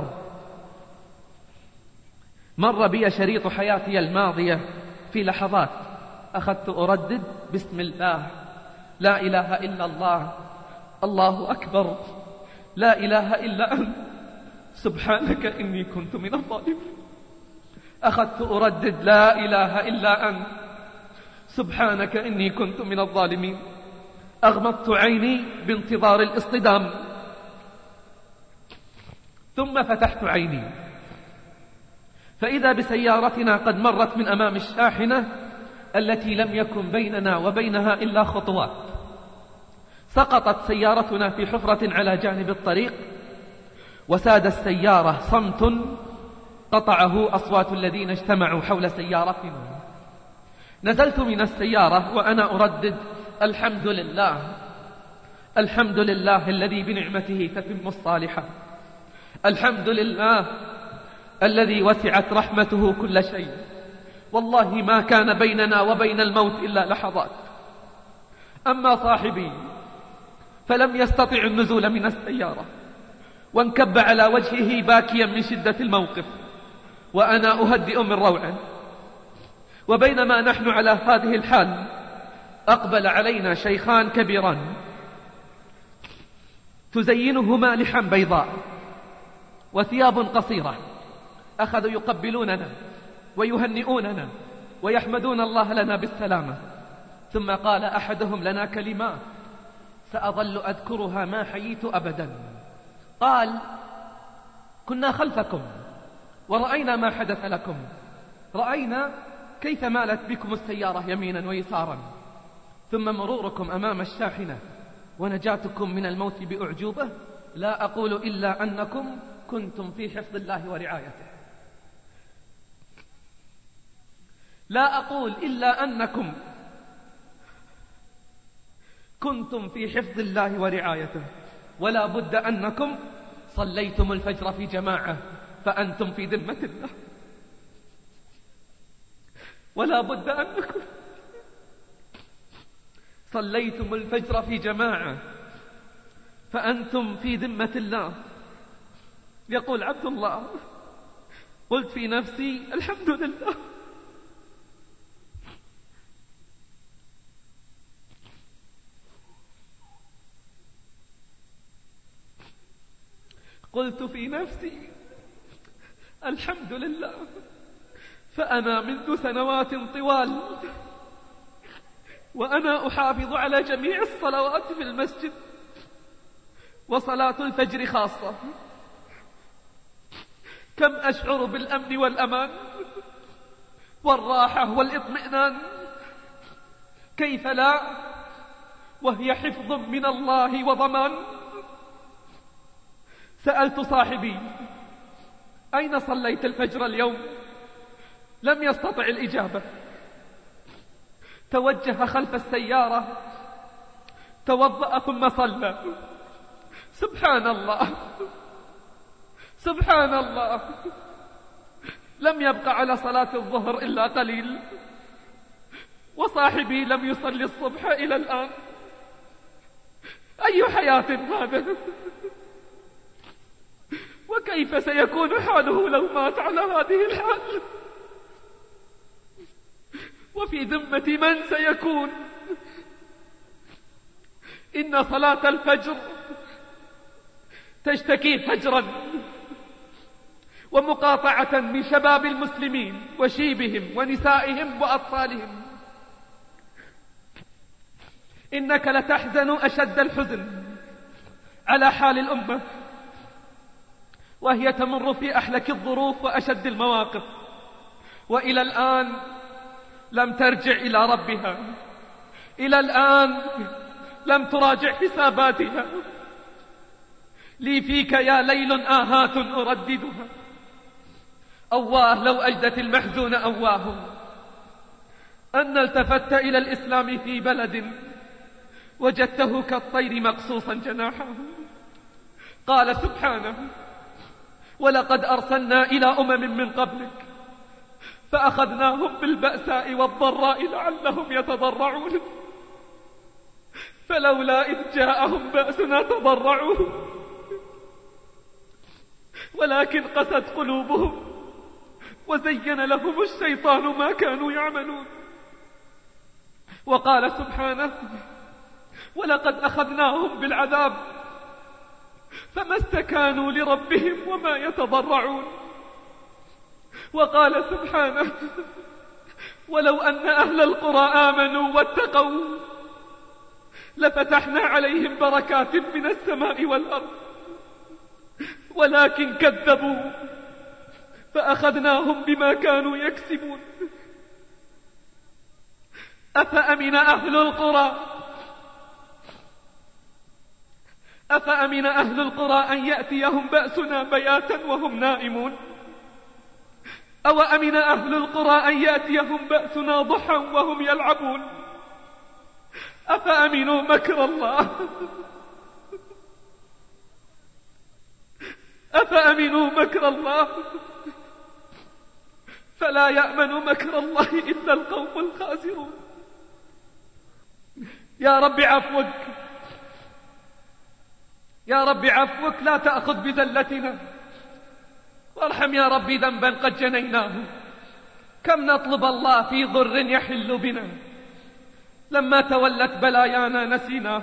مر بي شريط حياتي الماضية في لحظات. أخذت أردد: بسم الله، لا إله إلا الله، الله أكبر، لا إله إلا أنت، سبحانك إني كنت من الظالمين. أخذت أردد: لا إله إلا أنت، سبحانك إني كنت من الظالمين. أغمضت عيني بانتظار الاصطدام، ثم فتحت عيني فإذا بسيارتنا قد مرت من أمام الشاحنة التي لم يكن بيننا وبينها إلا خطوات. سقطت سيارتنا في حفرة على جانب الطريق، وساد السيارة صمت قطعه أصوات الذين اجتمعوا حول سيارتنا. نزلت من السيارة وأنا أردد: الحمد لله، الحمد لله الذي بنعمته تتم الصالحات، الحمد لله الذي وسعت رحمته كل شيء. والله ما كان بيننا وبين الموت إلا لحظات. أما صاحبي فلم يستطع النزول من السيارة وانكب على وجهه باكيا من شدة الموقف، وأنا أهدئ من روعه. وبينما نحن على هذه الحال أقبل علينا شيخان كبيران تزينهما لحم بيضاء وثياب قصيرة. أخذوا يقبلوننا ويهنئوننا ويحمدون الله لنا بالسلامة. ثم قال أحدهم لنا كلمات سأظل أذكرها ما حييت أبدا. قال: كنا خلفكم ورأينا ما حدث لكم، رأينا كيف مالت بكم السيارة يمينا ويسارا، ثم مروركم أمام الشاحنة ونجاتكم من الموت بأعجوبة. لا أقول إلا أنكم كنتم في حفظ الله ورعايته، لا أقول إلا أنكم كنتم في حفظ الله ورعايته. ولا بد أنكم صليتم الفجر في جماعة فأنتم في ذمة الله، ولا بد أنكم صليتم الفجر في جماعة فأنتم في ذمة الله. يقول عبد الله: قلت في نفسي الحمد لله، قلت في نفسي الحمد لله، فأنا منذ سنوات طوال وأنا أحافظ على جميع الصلوات في المسجد وصلاة الفجر خاصة. كم أشعر بالأمن والأمان والراحة والإطمئنان، كيف لا وهي حفظ من الله وضمان. سألت صاحبي: أين صليت الفجر اليوم؟ لم يستطع الإجابة، توجه خلف السيارة، توضأ ثم صلى. سبحان الله سبحان الله، لم يبق على صلاة الظهر إلا قليل، وصاحبي لم يصلي الصبح إلى الآن. أي حياة هذا؟ وكيف سيكون حاله لو مات على هذه الحال؟ وفي ذمة من سيكون؟ إن صلاة الفجر تشتكي فجرا ومقاطعة من شباب المسلمين وشيبهم ونسائهم وأطفالهم. إنك لتحزن أشد الحزن على حال الأمة وهي تمر في أحلك الظروف وأشد المواقف، وإلى الآن لم ترجع إلى ربها، إلى الآن لم تراجع حساباتها. لي فيك يا ليل آهات أرددها، أواه لو أجدت المحزون أواه أن التفت إلى الإسلام في بلد وجدته كالطير مقصوصا جناحه. قال سبحانه: ولقد أرسلنا إلى أمم من قبلك فأخذناهم بالبأساء والضراء لعلهم يتضرعون، فلولا إذ جاءهم بأسنا تضرعوا ولكن قست قلوبهم وزين لهم الشيطان ما كانوا يعملون. وقال سبحانه: ولقد أخذناهم بالعذاب فما استكانوا لربهم وما يتضرعون. وقال سبحانه: ولو أن أهل القرى آمنوا واتقوا لفتحنا عليهم بركات من السماء والأرض ولكن كذبوا فأخذناهم بما كانوا يكسبون. أفأمن أهل القرى أفأمن أهل القرى أن يأتيهم بأسنا بياتا وهم نائمون، أو أمن أهل القرى أن يأتيهم بأسنا ضحى وهم يلعبون. أفأمنوا مكر الله أفأمنوا مكر الله فلا يأمن مكر الله إلا القوم الخاسرون. يا رب عفوك، يا رب عفوك لا تأخذ بذلتنا، وارحم يا رب ذنبا قد جنيناه. كم نطلب الله في ضر يحل بنا، لما تولت بلايانا نسيناه.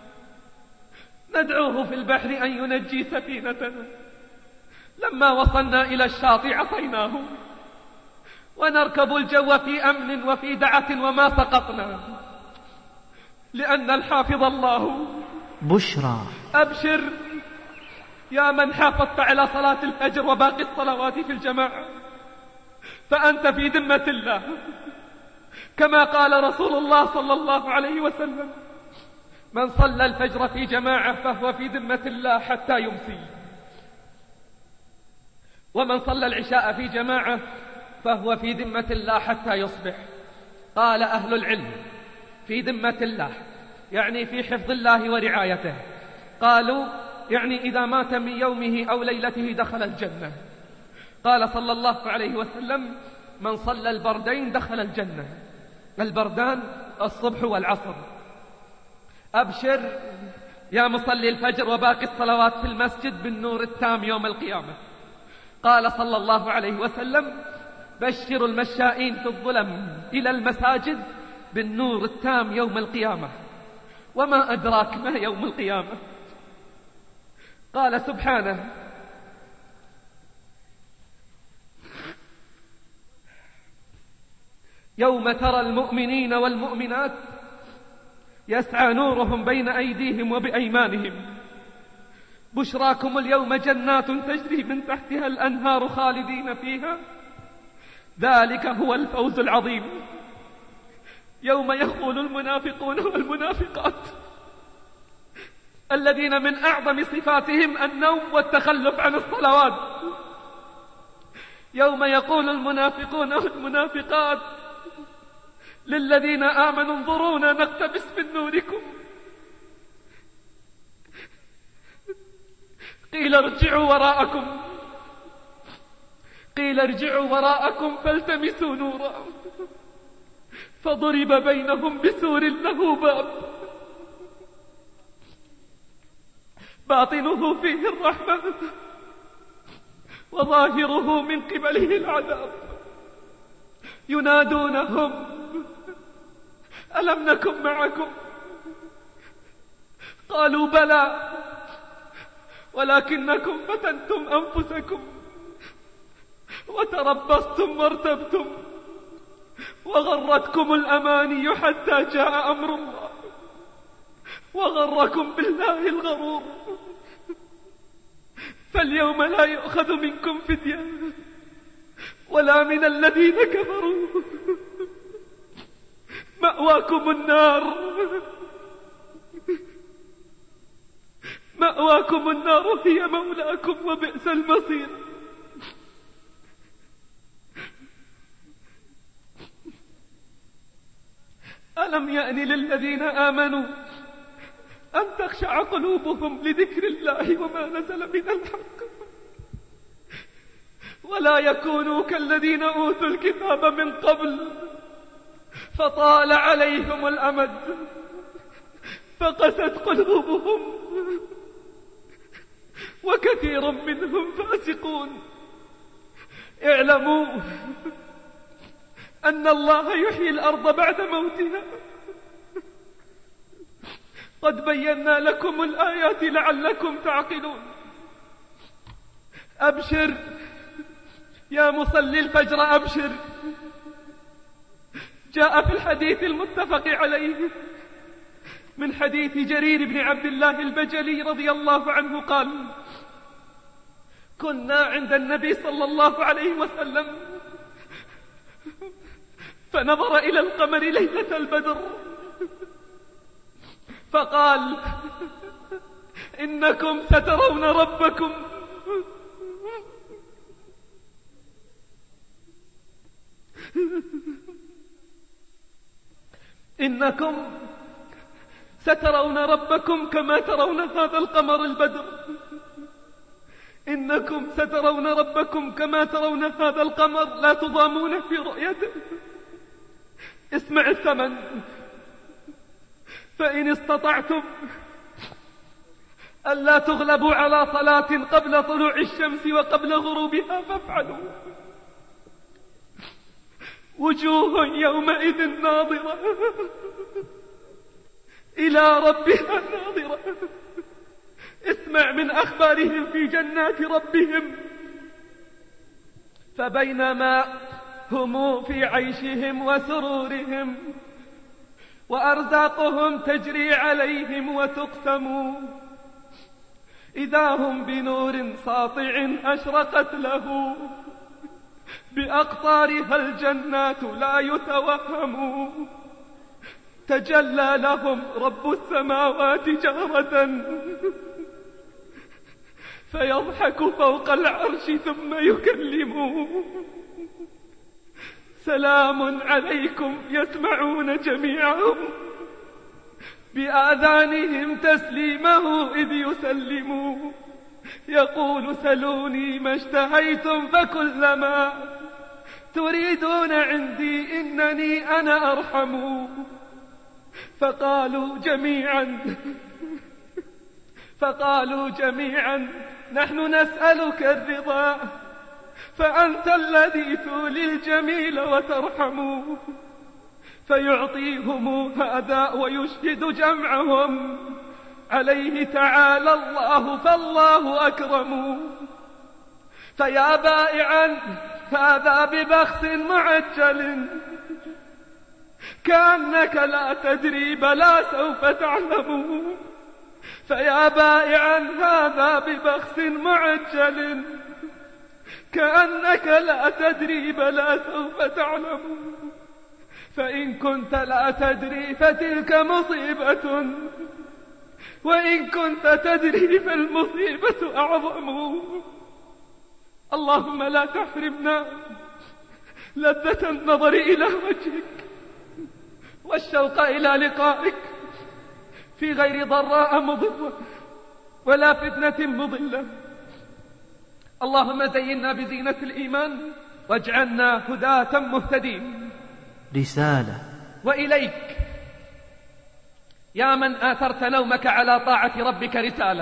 ندعوه في البحر أن ينجي سفينتنا، لما وصلنا إلى الشاطئ عصيناه. ونركب الجو في أمن وفي دعة وما سقطنا، لأن الحافظ الله. بشرى. أبشر يا من حافظت على صلاة الفجر وباقي الصلوات في الجماعة، فأنت في ذمة الله، كما قال رسول الله صلى الله عليه وسلم: من صلى الفجر في جماعة فهو في ذمة الله حتى يمسي، ومن صلى العشاء في جماعة فهو في ذمة الله حتى يصبح. قال أهل العلم: في ذمة الله يعني في حفظ الله ورعايته، قالوا يعني إذا مات من يومه أو ليلته دخل الجنة. قال صلى الله عليه وسلم: من صلى البردين دخل الجنة. البردان الصبح والعصر. أبشر يا مصلي الفجر وباقي الصلوات في المسجد بالنور التام يوم القيامة. قال صلى الله عليه وسلم: بشروا المشائين في الظلم إلى المساجد بالنور التام يوم القيامة. وما أدراك ما يوم القيامة؟ قال سبحانه: يوم ترى المؤمنين والمؤمنات يسعى نورهم بين أيديهم وبأيمانهم بشراكم اليوم جنات تجري من تحتها الأنهار خالدين فيها ذلك هو الفوز العظيم. يوم يقول المنافقون والمنافقات الذين من أعظم صفاتهم النوم والتخلف عن الصلوات، يوم يقول المنافقون والمنافقات للذين آمنوا انظرونا نقتبس من نوركم قيل ارجعوا وراءكم قيل ارجعوا وراءكم فالتمسوا نورا فضرب بينهم بسور له باب باطنه فيه الرحمة وظاهره من قبله العذاب ينادونهم ألم نكن معكم؟ قالوا بلى ولكنكم فتنتم أنفسكم وتربصتم وارتبتم وغرتكم الأماني حتى جاء أمر الله وغركم بالله الغرور فاليوم لا يؤخذ منكم فدية ولا من الذين كفروا مأواكم النار مأواكم النار هي مولاكم وبئس المصير. ألم يأن للذين آمنوا أن تخشع قلوبهم لذكر الله وما نزل من الحق ولا يكونوا كالذين أوتوا الكتاب من قبل فطال عليهم الأمد فقست قلوبهم وكثير منهم فاسقون. اعلموا أن الله يحيي الأرض بعد موتها قد بينا لكم الآيات لعلكم تعقلون. أبشر يا مصلي الفجر أبشر. جاء في الحديث المتفق عليه من حديث جرير بن عبد الله البجلي رضي الله عنه قال: كنا عند النبي صلى الله عليه وسلم فنظر إلى القمر ليلة البدر فقال: إنكم سترون ربكم إنكم سترون ربكم كما ترون هذا القمر البدر إنكم سترون ربكم كما ترون هذا القمر لا تضامون في رؤيته. اسمع الثمن: فإن استطعتم ألا تغلبوا على صلاة قبل طلوع الشمس وقبل غروبها فافعلوا. وجوه يومئذ ناظرة إلى ربها ناظرة. اسمع من أخبارهم في جنات ربهم: فبينما هم في عيشهم وسرورهم وأرزاقهم تجري عليهم وتقسم إذا هم بنور ساطع أشرقت له بأقطارها الجنات لا يتوهم تجلى لهم رب السماوات جهرة فيضحك فوق العرش ثم يكلمهم: سلام عليكم. يسمعون جميعهم بآذانهم تسليمه إذ يسلموا يقول سلوني ما اشتهيتم فكلما تريدون عندي إنني أنا أرحم. فقالوا جميعا فقالوا جميعا نحن نسألك الرضا فأنت الذي تولي الجميل وترحم. فيعطيهم هذا ويشهد جمعهم عليه تعالى الله فالله أكرم. فيا بائعا هذا ببخس معجل كأنك لا تدري بلا سوف تعلم. فيا بائعا هذا ببخس معجل كأنك لا تدري بلا سوف تعلم. فإن كنت لا تدري فتلك مصيبة وإن كنت تدري فالمصيبة أعظم. اللهم لا تحرمنا لذة النظر إلى وجهك والشوق إلى لقائك في غير ضراء مضرة ولا فتنة مضلة. اللهم زينا بزينة الإيمان واجعلنا هداة مهتدين. رسالة. وإليك يا من آثرت نومك على طاعة ربك رسالة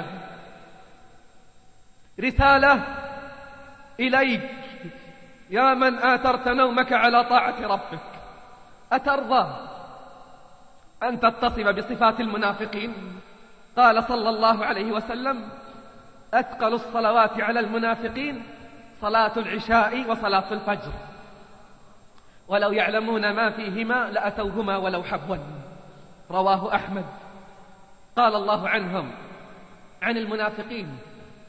رسالة إليك يا من آثرت نومك على طاعة ربك. أترضى أن تتصف بصفات المنافقين؟ قال صلى الله عليه وسلم أثقل الصلوات على المنافقين صلاة العشاء وصلاة الفجر ولو يعلمون ما فيهما لأتوهما ولو حبوا. رواه أحمد. قال الله عنهم عن المنافقين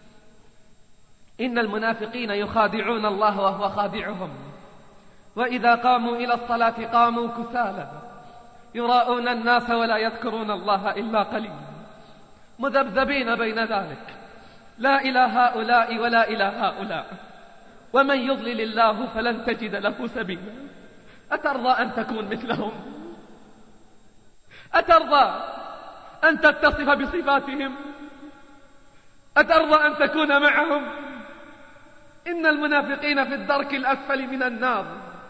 إن المنافقين يخادعون الله وهو خادعهم وإذا قاموا إلى الصلاة قاموا كسالى يراءون الناس ولا يذكرون الله إلا قليلا مذبذبين بين ذلك لا إلى هؤلاء ولا إلى هؤلاء ومن يضلل الله فلن تجد له سبيلا. أترضى أن تكون مثلهم؟ أترضى أن تتصف بصفاتهم؟ أترضى أن تكون معهم؟ إن المنافقين في الدرك الأسفل من النار.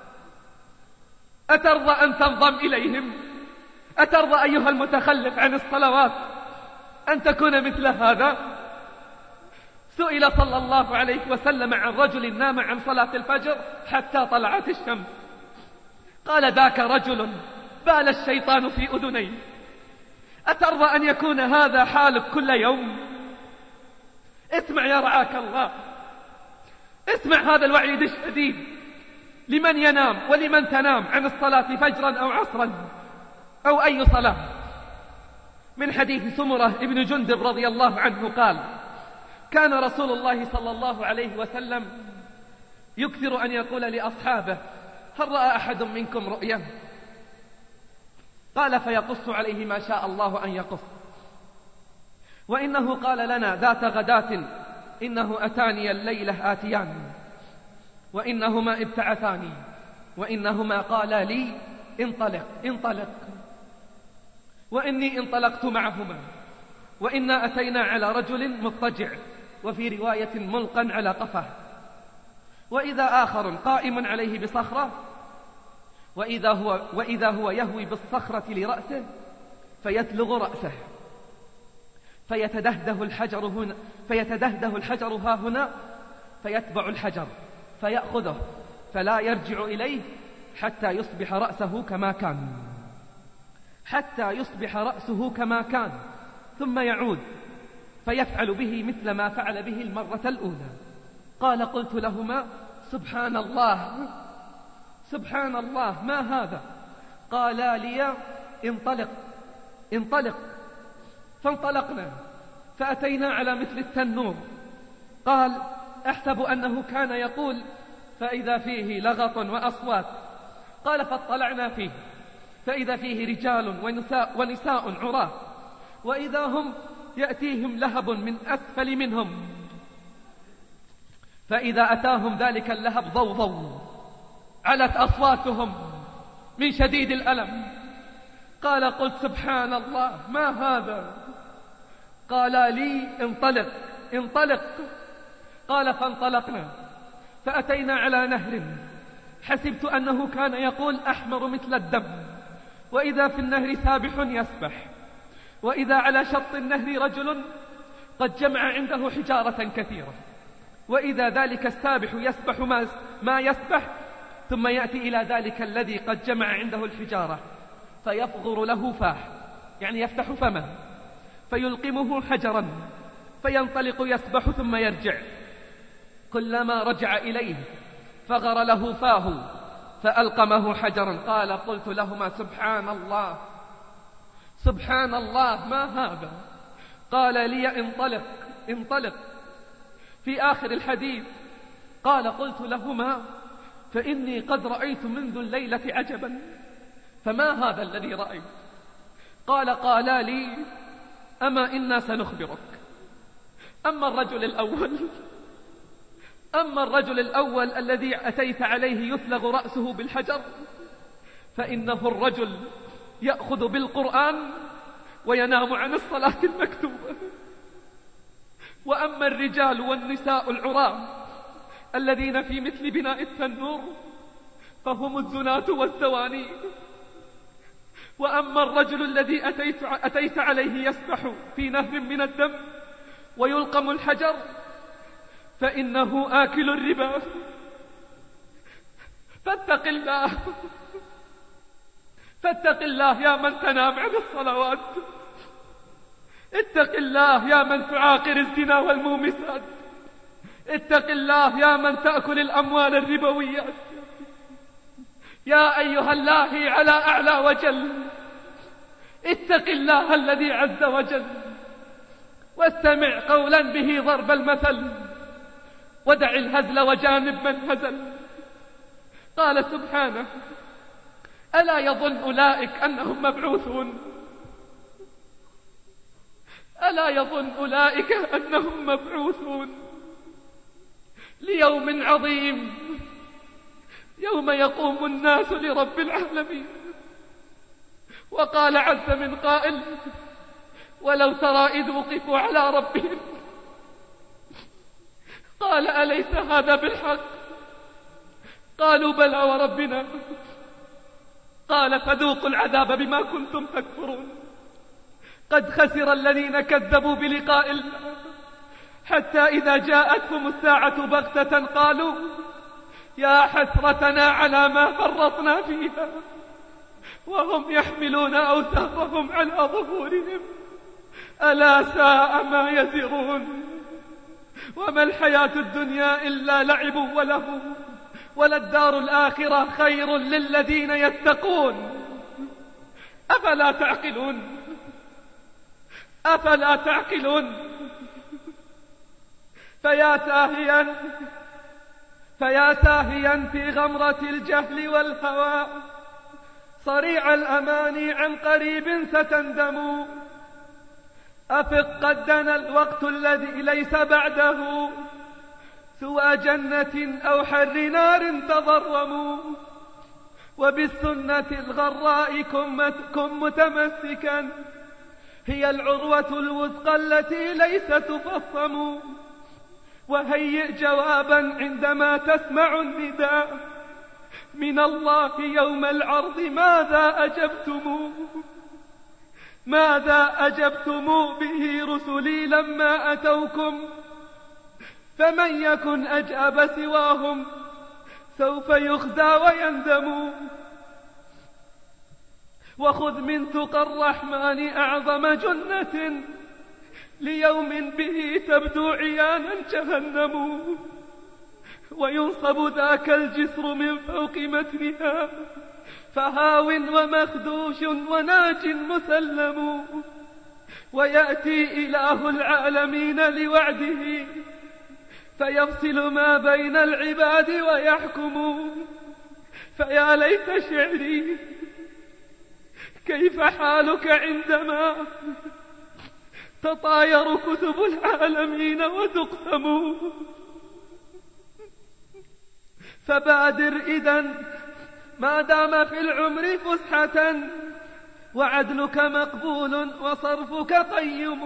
أترضى أن تنضم إليهم؟ أترضى أيها المتخلف عن الصلوات أن تكون مثل هذا؟ سئل صلى الله عليه وسلم عن رجل نام عن صلاة الفجر حتى طلعت الشمس قال ذاك رجل بال الشيطان في أذنيه. أترضى أن يكون هذا حالك كل يوم؟ اسمع يا رعاك الله، اسمع هذا الوعيد الشديد لمن ينام ولمن تنام عن الصلاة فجرا أو عصرا أو أي صلاة. من حديث سمرة ابن جندب رضي الله عنه قال كان رسول الله صلى الله عليه وسلم يكثر أن يقول لأصحابه هل رأى أحد منكم رؤيا؟ قال فيقص عليه ما شاء الله أن يقص. وإنه قال لنا ذات غداة إنه أتاني الليلة آتيان وإنهما ابتعثاني وإنهما قالا لي انطلق انطلق وإني انطلقت معهما وإنا أتينا على رجل مضطجع وفي رواية ملقا على قفاه وإذا آخر قائم عليه بصخرة وإذا هو, وإذا هو يهوي بالصخرة لرأسه فيتلغ رأسه فيتدهده الحجر هنا فيتدهده الحجر ها هنا فيتبع الحجر فيأخذه فلا يرجع إليه حتى يصبح رأسه كما كان حتى يصبح رأسه كما كان ثم يعود فيفعل به مثل ما فعل به المرة الأولى. قال قلت لهما سبحان الله سبحان الله ما هذا؟ قالا لي انطلق انطلق. فانطلقنا فأتينا على مثل التنور. قال أحسب أنه كان يقول فإذا فيه لغط وأصوات. قال فاطلعنا فيه فإذا فيه رجال ونساء, ونساء عراة وإذا هم يأتيهم لهب من أسفل منهم فإذا أتاهم ذلك اللهب ضوضوا علت أصواتهم من شديد الألم قال قلت سبحان الله ما هذا؟ قال لي انطلق انطلق. قال فانطلقنا فأتينا على نهر حسبت أنه كان يقول أحمر مثل الدم، وإذا في النهر سابح يسبح، وإذا على شط النهر رجل قد جمع عنده حجارة كثيرة، وإذا ذلك السابح يسبح ما, ما يسبح، ثم يأتي إلى ذلك الذي قد جمع عنده الحجارة فيفغر له فاه، يعني يفتح فمه فيلقمه حجرا فينطلق يسبح ثم يرجع، كلما رجع إليه فغر له فاه فألقمه حجرا. قال قلت لهما سبحان الله سبحان الله ما هذا؟ قال لي انطلق انطلق. في آخر الحديث قال قلت لهما فإني قد رأيت منذ الليلة عجبا، فما هذا الذي رأيت؟ قال قالا لي أما إنا سنخبرك. أما الرجل الأول أما الرجل الأول الذي أتيت عليه يثلغ رأسه بالحجر فإنه الرجل يأخذ بالقرآن وينام عن الصلاة المكتوبة. وأما الرجال والنساء العراة الذين في مثل بناء التنور فهم الزناة والزواني. وأما الرجل الذي أتيت, أتيت عليه يسبح في نهر من الدم ويلقم الحجر فإنه آكل الربا. فاتق الله فاتق الله يا من تنام عن الصلوات، اتق الله يا من تعاقر الزنا والمومسات، اتق الله يا من تأكل الأموال الربويات. يا أيها الله على أعلى وجل، اتق الله الذي عز وجل واستمع قولا به ضرب المثل ودع الهزل وجانب من هزل. قال سبحانه ألا يظن أولئك أنهم مبعوثون ألا يظن أولئك أنهم مبعوثون ليوم عظيم يوم يقوم الناس لرب العالمين. وقال عز من قائل ولو ترى إذ وقفوا على ربهم قال أليس هذا بالحق؟ قالوا بلى وربنا. قال فذوقوا العذاب بما كنتم تكفرون. قد خسر الذين كذبوا بلقاء الله حتى إذا جاءتهم الساعة بغتة قالوا يا حسرتنا على ما فرطنا فيها وهم يحملون أوزارهم على ظهورهم ألا ساء ما يزرون. وما الحياة الدنيا إلا لعب وله وللدار الآخرة خير للذين يتقون أفلا تعقلون أفلا تعقلون. فيا ساهيا فيا ساهيا في غمرة الجهل والهوى صريع الأماني عن قريب ستندم. أفق قد دنا الوقت الذي ليس بعده سوى جنة أو حر نار تضرموا. وبالسنة الغراء كن متمسكا هي العروة الوثقى التي ليس تفصم. وهيئ جوابا عندما تسمع النداء من الله يوم العرض ماذا أجبتم ماذا أجبتم به رسلي لما أتوكم. فمن يكن أجاب سواهم سوف يخزى ويندم. وخذ من تقى الرحمن أعظم جنة ليوم به تبدو عيانا جهنم. وينصب ذاك الجسر من فوق متنها فهاو ومخدوش وناج مسلم. ويأتي إله العالمين لوعده فيفصل ما بين العباد ويحكم. فيا ليت شعري كيف حالك عندما تطاير كتب العالمين وتقسم. فبادر إذن ما دام في العمر فسحة وعدلك مقبول وصرفك قيم.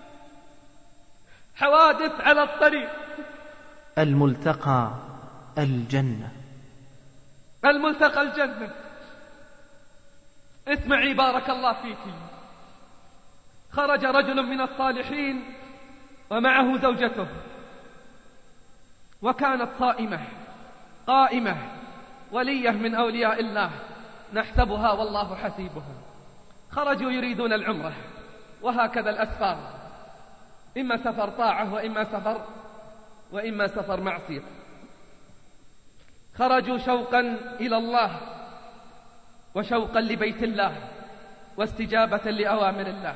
حوادث على الطريق. الملتقى الجنة. الملتقى الجنة. اسمعي بارك الله فيك. خرج رجل من الصالحين ومعه زوجته، وكانت صائمة قائمة ولية من أولياء الله نحسبها والله حسيبها. خرجوا يريدون العمرة، وهكذا الأسفار، إما سفر طاعة وإما سفر وإما سفر معصية. خرجوا شوقا إلى الله وشوقا لبيت الله واستجابة لأوامر الله.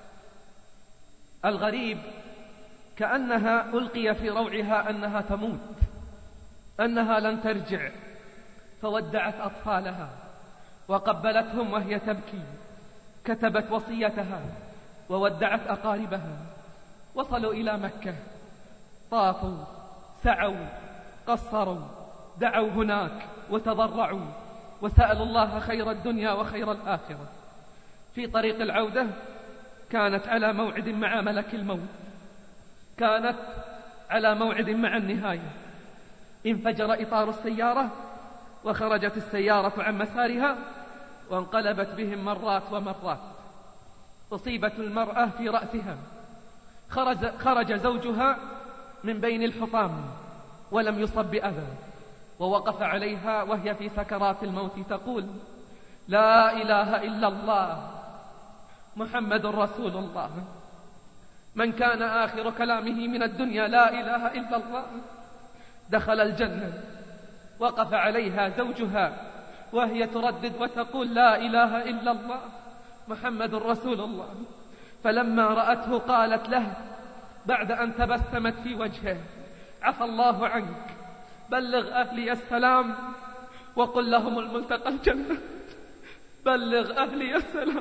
الغريب كأنها ألقي في روعها أنها تموت، أنها لن ترجع، فودعت أطفالها وقبلتهم وهي تبكي، كتبت وصيتها وودعت أقاربها. وصلوا إلى مكة، طافوا سعوا قصروا، دعوا هناك وتضرعوا وسألوا الله خير الدنيا وخير الآخرة. في طريق العودة كانت على موعد مع ملك الموت، كانت على موعد مع النهاية. انفجر إطار السيارة وخرجت السيارة عن مسارها وانقلبت بهم مرات ومرات. أصيبت المرأة في رأسها، خرج, خرج زوجها من بين الحطام ولم يصب بأذى، ووقف عليها وهي في سكرات الموت تقول: لا إله إلا الله محمد رسول الله. من كان آخر كلامه من الدنيا لا إله إلا الله دخل الجنة. وقف عليها زوجها وهي تردد وتقول: لا إله إلا الله محمد رسول الله. فلما رأته قالت له بعد أن تبسمت في وجهه: عفى الله عنك، بلغ أهلي السلام وقل لهم الملتقى الجنة. بلغ أهلي السلام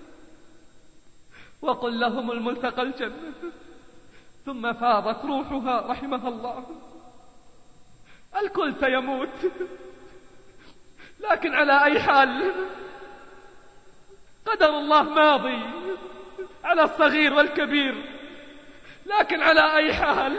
وقل لهم الملتقى الجنة. ثم فاضت روحها رحمها الله. الكل سيموت، لكن على أي حال قدر الله ماضي على الصغير والكبير، لكن على أي حال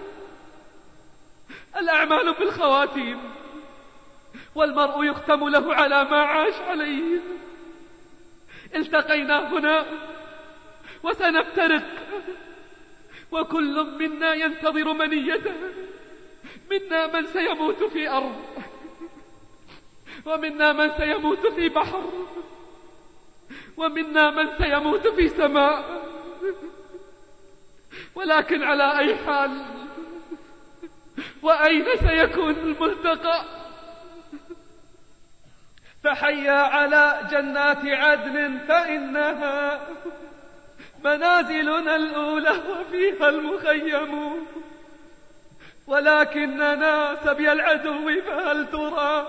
الأعمال بالخواتيم، والمرء يختم له على ما عاش عليه. التقينا هنا وسنفترق، وكل منا ينتظر منيته. منا من سيموت في أرض، ومنا من سيموت في بحر، ومنا من سيموت في سماء. ولكن على أي حال، وأين سيكون الملتقى؟ فحيا على جنات عدن فإنها منازلنا الأولى وفيها المخيم. ولكننا سبي العدو فهل ترى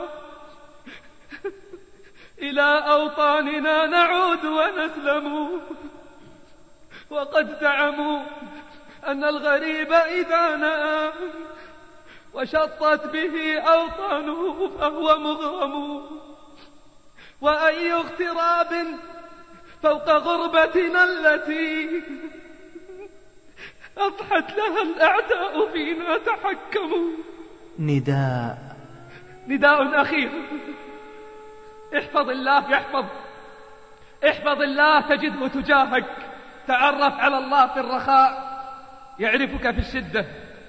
إلى أوطاننا نعود ونسلم. وقد زعموا أن الغريب إذا نأى وشطت به أوطانه فهو مغرم. وأي اغتراب فوق غربتنا التي أضحت لها الأعداء فينا تحكموا. نداء نداء أخير: احفظ الله يحفظ، احفظ الله تجده تجاهك. تعرف على الله في الرخاء يعرفك في الشدة.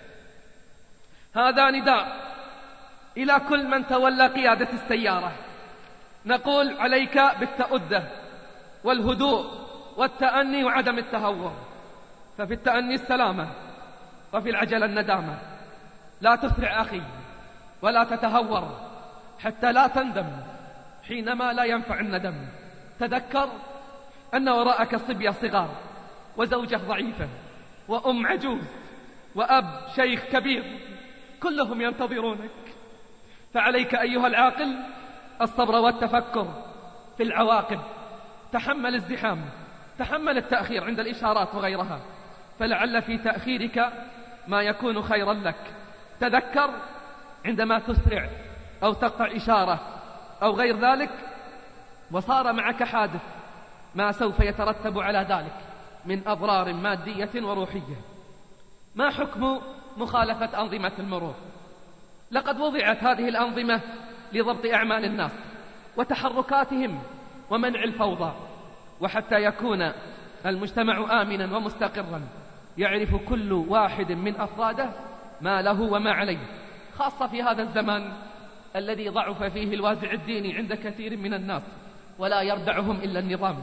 هذا نداء إلى كل من تولى قيادة السيارة. نقول عليك بالتأدة والهدوء والتأني وعدم التهور. ففي التأني السلامة، وفي العجلة الندامة. لا تسرع أخي ولا تتهور حتى لا تندم حينما لا ينفع الندم. تذكر أن وراءك صبية صغار، وزوجة ضعيفة، وأم عجوز، وأب شيخ كبير، كلهم ينتظرونك. فعليك أيها العاقل الصبر والتفكر في العواقب. تحمل الزحام، تحمل التأخير عند الإشارات وغيرها، فلعل في تأخيرك ما يكون خيرا لك. تذكر عندما تسرع أو تقطع إشارة أو غير ذلك وصار معك حادث ما سوف يترتب على ذلك من أضرار مادية وروحية. ما حكم مخالفة أنظمة المرور؟ لقد وضعت هذه الأنظمة لضبط أعمال الناس وتحركاتهم ومنع الفوضى، وحتى يكون المجتمع آمنا ومستقرا يعرف كل واحد من أفراده ما له وما عليه، خاصة في هذا الزمان الذي ضعف فيه الوازع الديني عند كثير من الناس ولا يردعهم إلا النظام.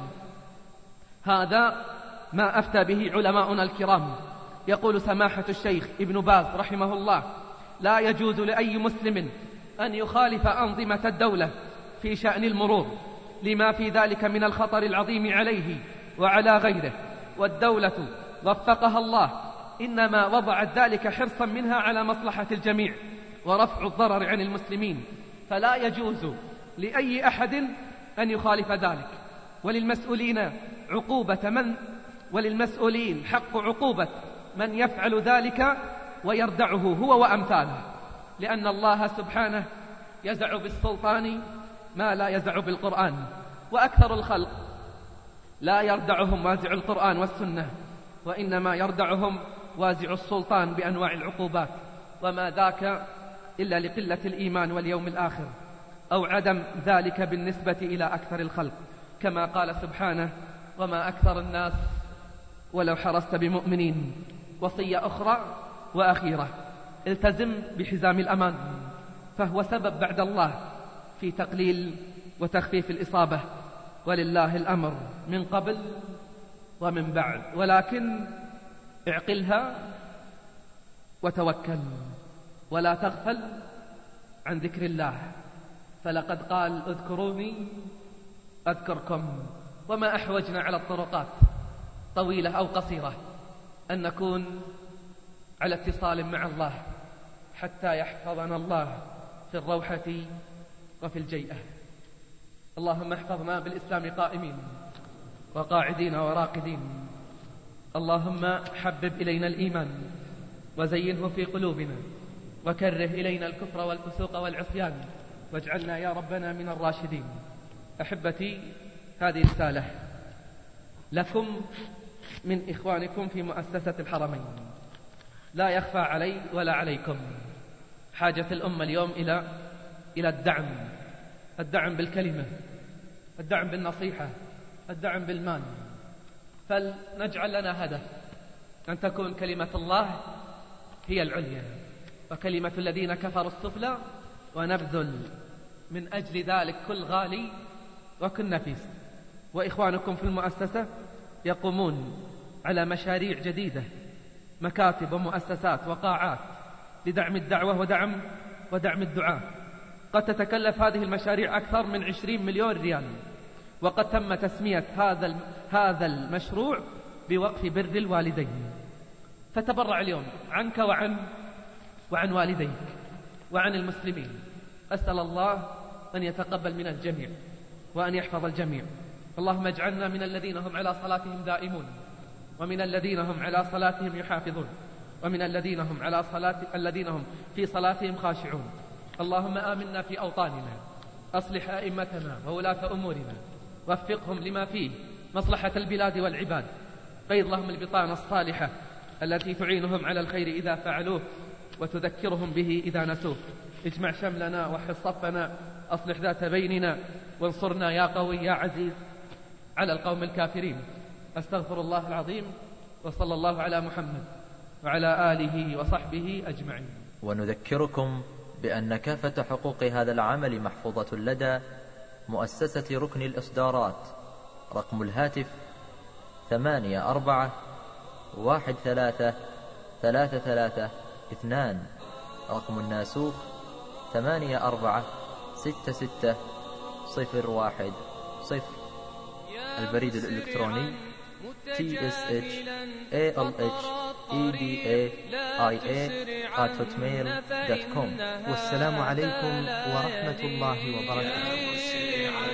هذا ما أفتى به علماؤنا الكرام. يقول سماحة الشيخ ابن باز رحمه الله: لا يجوز لأي مسلم أن يخالف أنظمة الدولة في شأن المرور لما في ذلك من الخطر العظيم عليه وعلى غيره، والدولة وفقها الله إنما وضعت ذلك حرصا منها على مصلحة الجميع ورفع الضرر عن المسلمين، فلا يجوز لأي أحد أن يخالف ذلك. وللمسؤولين عقوبة من وللمسؤولين حق عقوبة من يفعل ذلك ويردعه هو وأمثاله، لأن الله سبحانه يزع بالسلطان ما لا يزع بالقرآن، وأكثر الخلق لا يردعهم وازع القرآن والسنة، وإنما يردعهم وازع السلطان بأنواع العقوبات، وما ذاك إلا لقلة الإيمان واليوم الآخر أو عدم ذلك بالنسبة إلى أكثر الخلق، كما قال سبحانه: وما أكثر الناس ولو حرصت بمؤمنين. وصية أخرى وأخيرة: التزم بحزام الأمان، فهو سبب بعد الله في تقليل وتخفيف الإصابة، ولله الأمر من قبل ومن بعد، ولكن اعقلها وتوكل ولا تغفل عن ذكر الله، فلقد قال: اذكروني أذكركم. وما أحوجنا على الطرقات طويلة أو قصيرة أن نكون على اتصال مع الله حتى يحفظنا الله في الروحة وفي الجيئة. اللهم احفظنا بالإسلام قائمين وقاعدين وراقدين. اللهم حبب إلينا الإيمان وزينه في قلوبنا، وكره إلينا الكفر والفسوق والعصيان، واجعلنا يا ربنا من الراشدين. أحبتي، هذه رسالة لكم من إخوانكم في مؤسسة الحرمين. لا يخفى علي ولا عليكم حاجة الأمة اليوم إلى إلى الدعم، الدعم بالكلمة، الدعم بالنصيحة، الدعم بالمال. فلنجعل لنا هدف أن تكون كلمة الله هي العليا وكلمة الذين كفروا السفلى، ونبذل من أجل ذلك كل غالي وكل نفيس. وإخوانكم في المؤسسة يقومون على مشاريع جديدة، مكاتب ومؤسسات وقاعات لدعم الدعوة ودعم ودعم الدعاء. قد تتكلف هذه المشاريع أكثر من عشرين مليون ريال، وقد تم تسمية هذا هذا المشروع بوقف بر الوالدين. فتبرع اليوم عنك وعن وعن والديك وعن المسلمين. أسأل الله أن يتقبل من الجميع وأن يحفظ الجميع. اللهم اجعلنا من الذين هم على صلاتهم دائمون، ومن الذين هم على صلاتهم يحافظون، ومن الذين هم على صلاة الذين هم في صلاتهم خاشعون. اللهم آمنا في أوطاننا، أصلح أئمتنا وولاة أمورنا، وفقهم لما فيه مصلحة البلاد والعباد. قيض لهم البطانة الصالحة التي تعينهم على الخير إذا فعلوه وتذكرهم به إذا نسوه. اجمع شملنا وحص صفنا، أصلح ذات بيننا، وانصرنا يا قوي يا عزيز على القوم الكافرين. أستغفر الله العظيم، وصلى الله على محمد وعلى آله وصحبه أجمعين. ونذكركم بأن كافة حقوق هذا العمل محفوظة لدى مؤسسة ركن الإصدارات. رقم الهاتف ثمانية أربعة واحد ثلاثة ثلاثة ثلاثة اثنان. رقم الناسوخ ثمانية أربعة ستة ستة صفر واحد صفر. البريد الإلكتروني تي إس إتش إيه إل إتش إي دي إيه آي إيه آت هوتميل دوت كوم. والسلام عليكم ورحمة الله وبركاته. مسرعا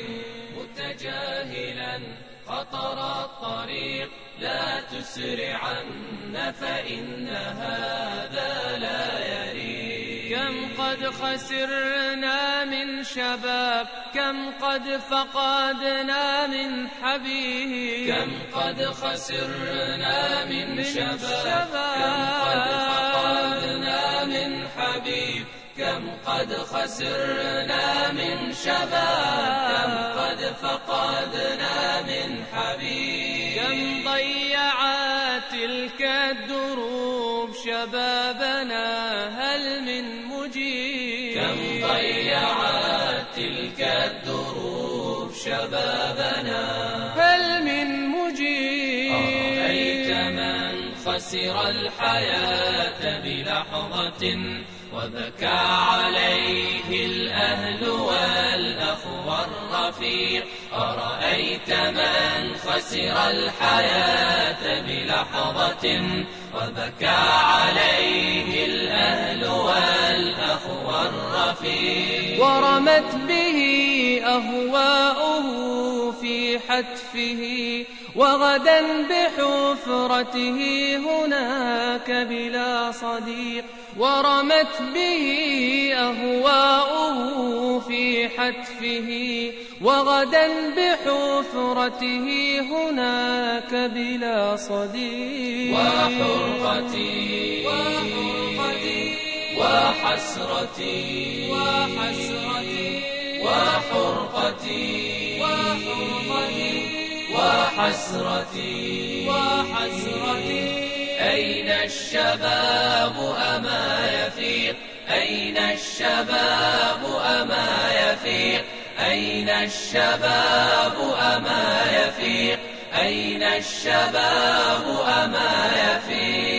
متجاهلا خطر الطريق، لا تسرعن فإن هذا لا يريد. كم قد خسرنا من من شباب كم قد فقدنا من حبيب كم قد خسرنا من شباب كم قد فقدنا من حبيب كم قد خسرنا من شباب كم قد فقدنا من حبيب كم ضيعت تلك الدروب شبابنا هل من مجيب كم ضيعت تلك الدروب شبابنا هل من مجيب أرأيت من خسر الحياة بلحظة وبكى عليه الأهل والأخ والرفيق أرأيت من خسر الحياة بلحظة وبكى عليه الأهل والأخ والرفيق ورمت به أهواؤه في حتفه وغدا بحفرته هناك بلا صديق ورمت به أهواؤه في حتفه وغدا بحفرته هناك بلا صديق وحرقتي وحرقتي وحسرتي وحسرتي وحرقتي وحرقتي وحسرتي وحسرتي أين الشباب أما يفيق أين الشباب أما يفيق أين الشباب أما يفيق أين الشباب أما يفيق